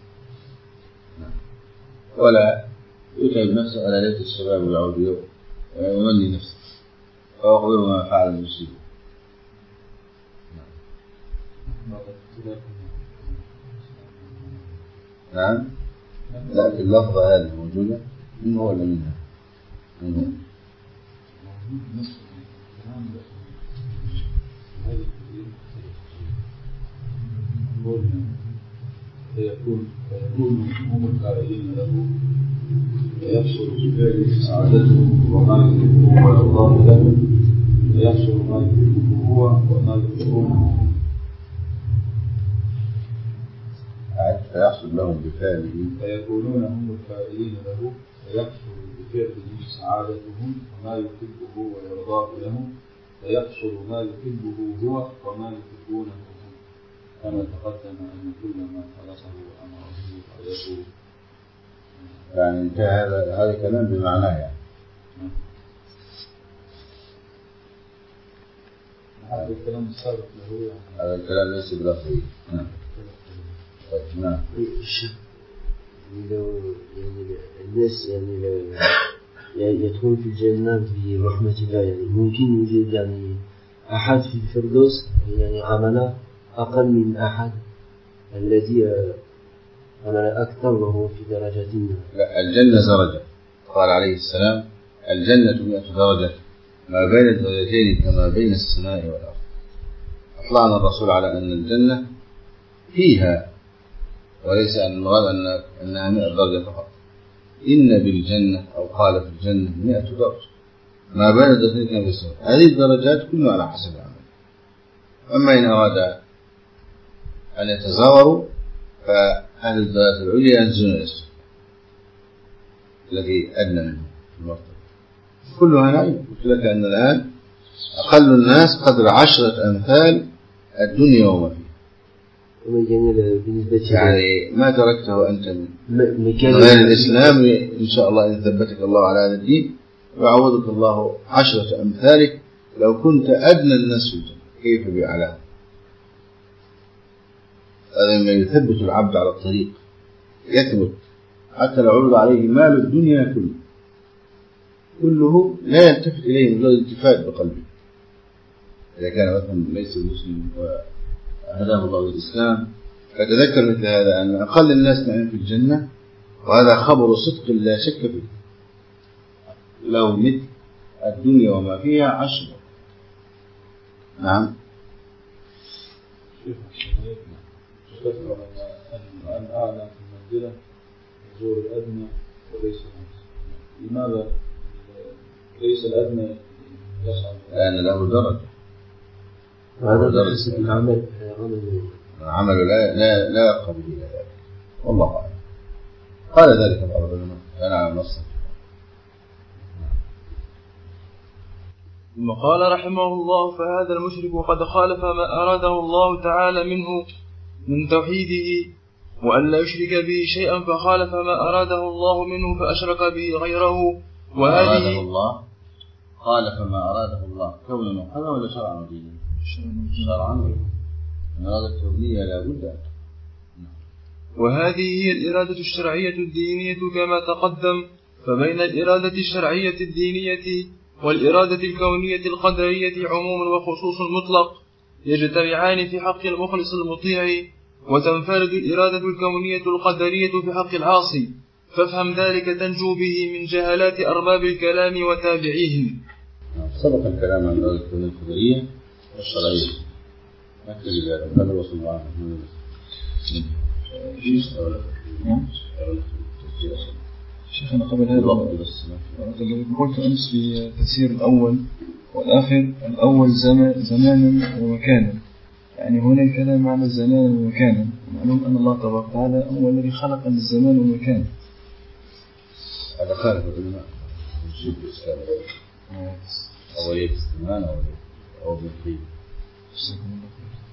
ولا يتعب نفسه. ألا ليت الشباب يعود يوم ويمني نفسه فأخبره ما فعل المصيب. نعم، لا في اللفظة هذه موجودة منه ولا منها؟ منه. فيكون فيكون هم القائلين له فيحصل بفعله سعادته وما يحبه ويرضاه له، فيحصل ما يحبه هو وما يحبونه. فيحصل لهم بفعله، فيكونون هم القائلين له فيحصل بفعله سعادتهم وما يحبه ويرضاه لهم، فيحصل ما يحبه هو وما يحبونه هم. كما تقدم أن كل ما خلقه أمره فعلته. يعني انتهى هذا هذا الكلام بمعناه، يعني هذا الكلام السابق له، يعني هذا الكلام ليس بلفظه. نعم. نعم. لو يعني الناس يعني يعني يدخل في الجنة برحمة الله، يعني ممكن يوجد يعني أحد في الفردوس يعني عمله أقل من أحد الذي عمل أكثر وهو في درجة ما. لا، الجنة درجة. قال عليه السلام: الجنة مئة درجة ما بين الدرجتين كما بين السماء والأرض. أطلعنا الرسول على أن الجنة فيها، وليس أن المراد أن أنها مئة درجة فقط. إن بالجنة، أو قال في الجنة مئة درجة ما بين الدرجتين كما بين السماء. هذه الدرجات كلها على حسب العمل. أما إن أراد أن يتزاوروا فأهل الدرجات العليا ينزلون إلى السفل الذي أدنى منه في المرتبة. كلها نعيم. قلت لك أن الآن أقل الناس قدر عشرة أمثال الدنيا وما فيها. يعني ما تركته أنت من غير الإسلام، إن شاء الله إن ثبتك الله على هذا الدين ويعوضك الله عشرة أمثالك لو كنت أدنى الناس في الجنة. كيف بأعلاه؟ هذا ما يثبت العبد على الطريق، يثبت حتى لو عرض عليه مال الدنيا كله كله لا يلتفت إليه مجرد التفات بقلبه. إذا كان مثلا ليس مسلم وهداه الله للإسلام، فتذكر مثل هذا أن أقل الناس نعيم في الجنة، وهذا خبر صدق لا شك فيه. لو مثل الدنيا وما فيها عشرة. نعم. تذكر أن أعلى في المنزلة يزور الأدنى وليس الأدنى. لماذا ليس الأدنى يصعد؟ لأن له درجة. هذا درجة العمل العمل لا لا لا يقبل إلى ذلك. والله أعلم. قال ذلك بعض العلماء كان على نصه. ثم قال رحمه الله: فهذا المشرك قد خالف ما أراده الله تعالى منه من توحيده وأن لا يشرك به شيئا، فخالف ما أراده الله منه فأشرك به غيره. وهذه أراده الله خالف ما أراده الله كونا وقدرا ولا شرعا ودينا؟ شرعا. من أراد الكونية لا بد. وهذه هي الإرادة الشرعية الدينية كما تقدم. فبين الإرادة الشرعية الدينية والإرادة الكونية القدرية عموم وخصوص مطلق يجتمعان في حق المخلص المطيع، وتنفرد الإرادة الكونية القدرية في حق العاصي، فافهم ذلك تنجو به من جهالات أرباب الكلام وتابعيهم. سبق الكلام عن الإرادة الكونية القدرية والشرعية. أكتب ذلك هذا وصل معنا. شيخنا قبل هذا قلت أمس في تفسير الأول والآخر، الأول زمانا ومكانا، يعني هنا الكلام معنى الزمان والمكان. معلوم أن الله تبارك وتعالى هو الذي خلق الزمان والمكان. هذا خالف العلماء شبه الإسلام أولية الزمان أو بالقيم.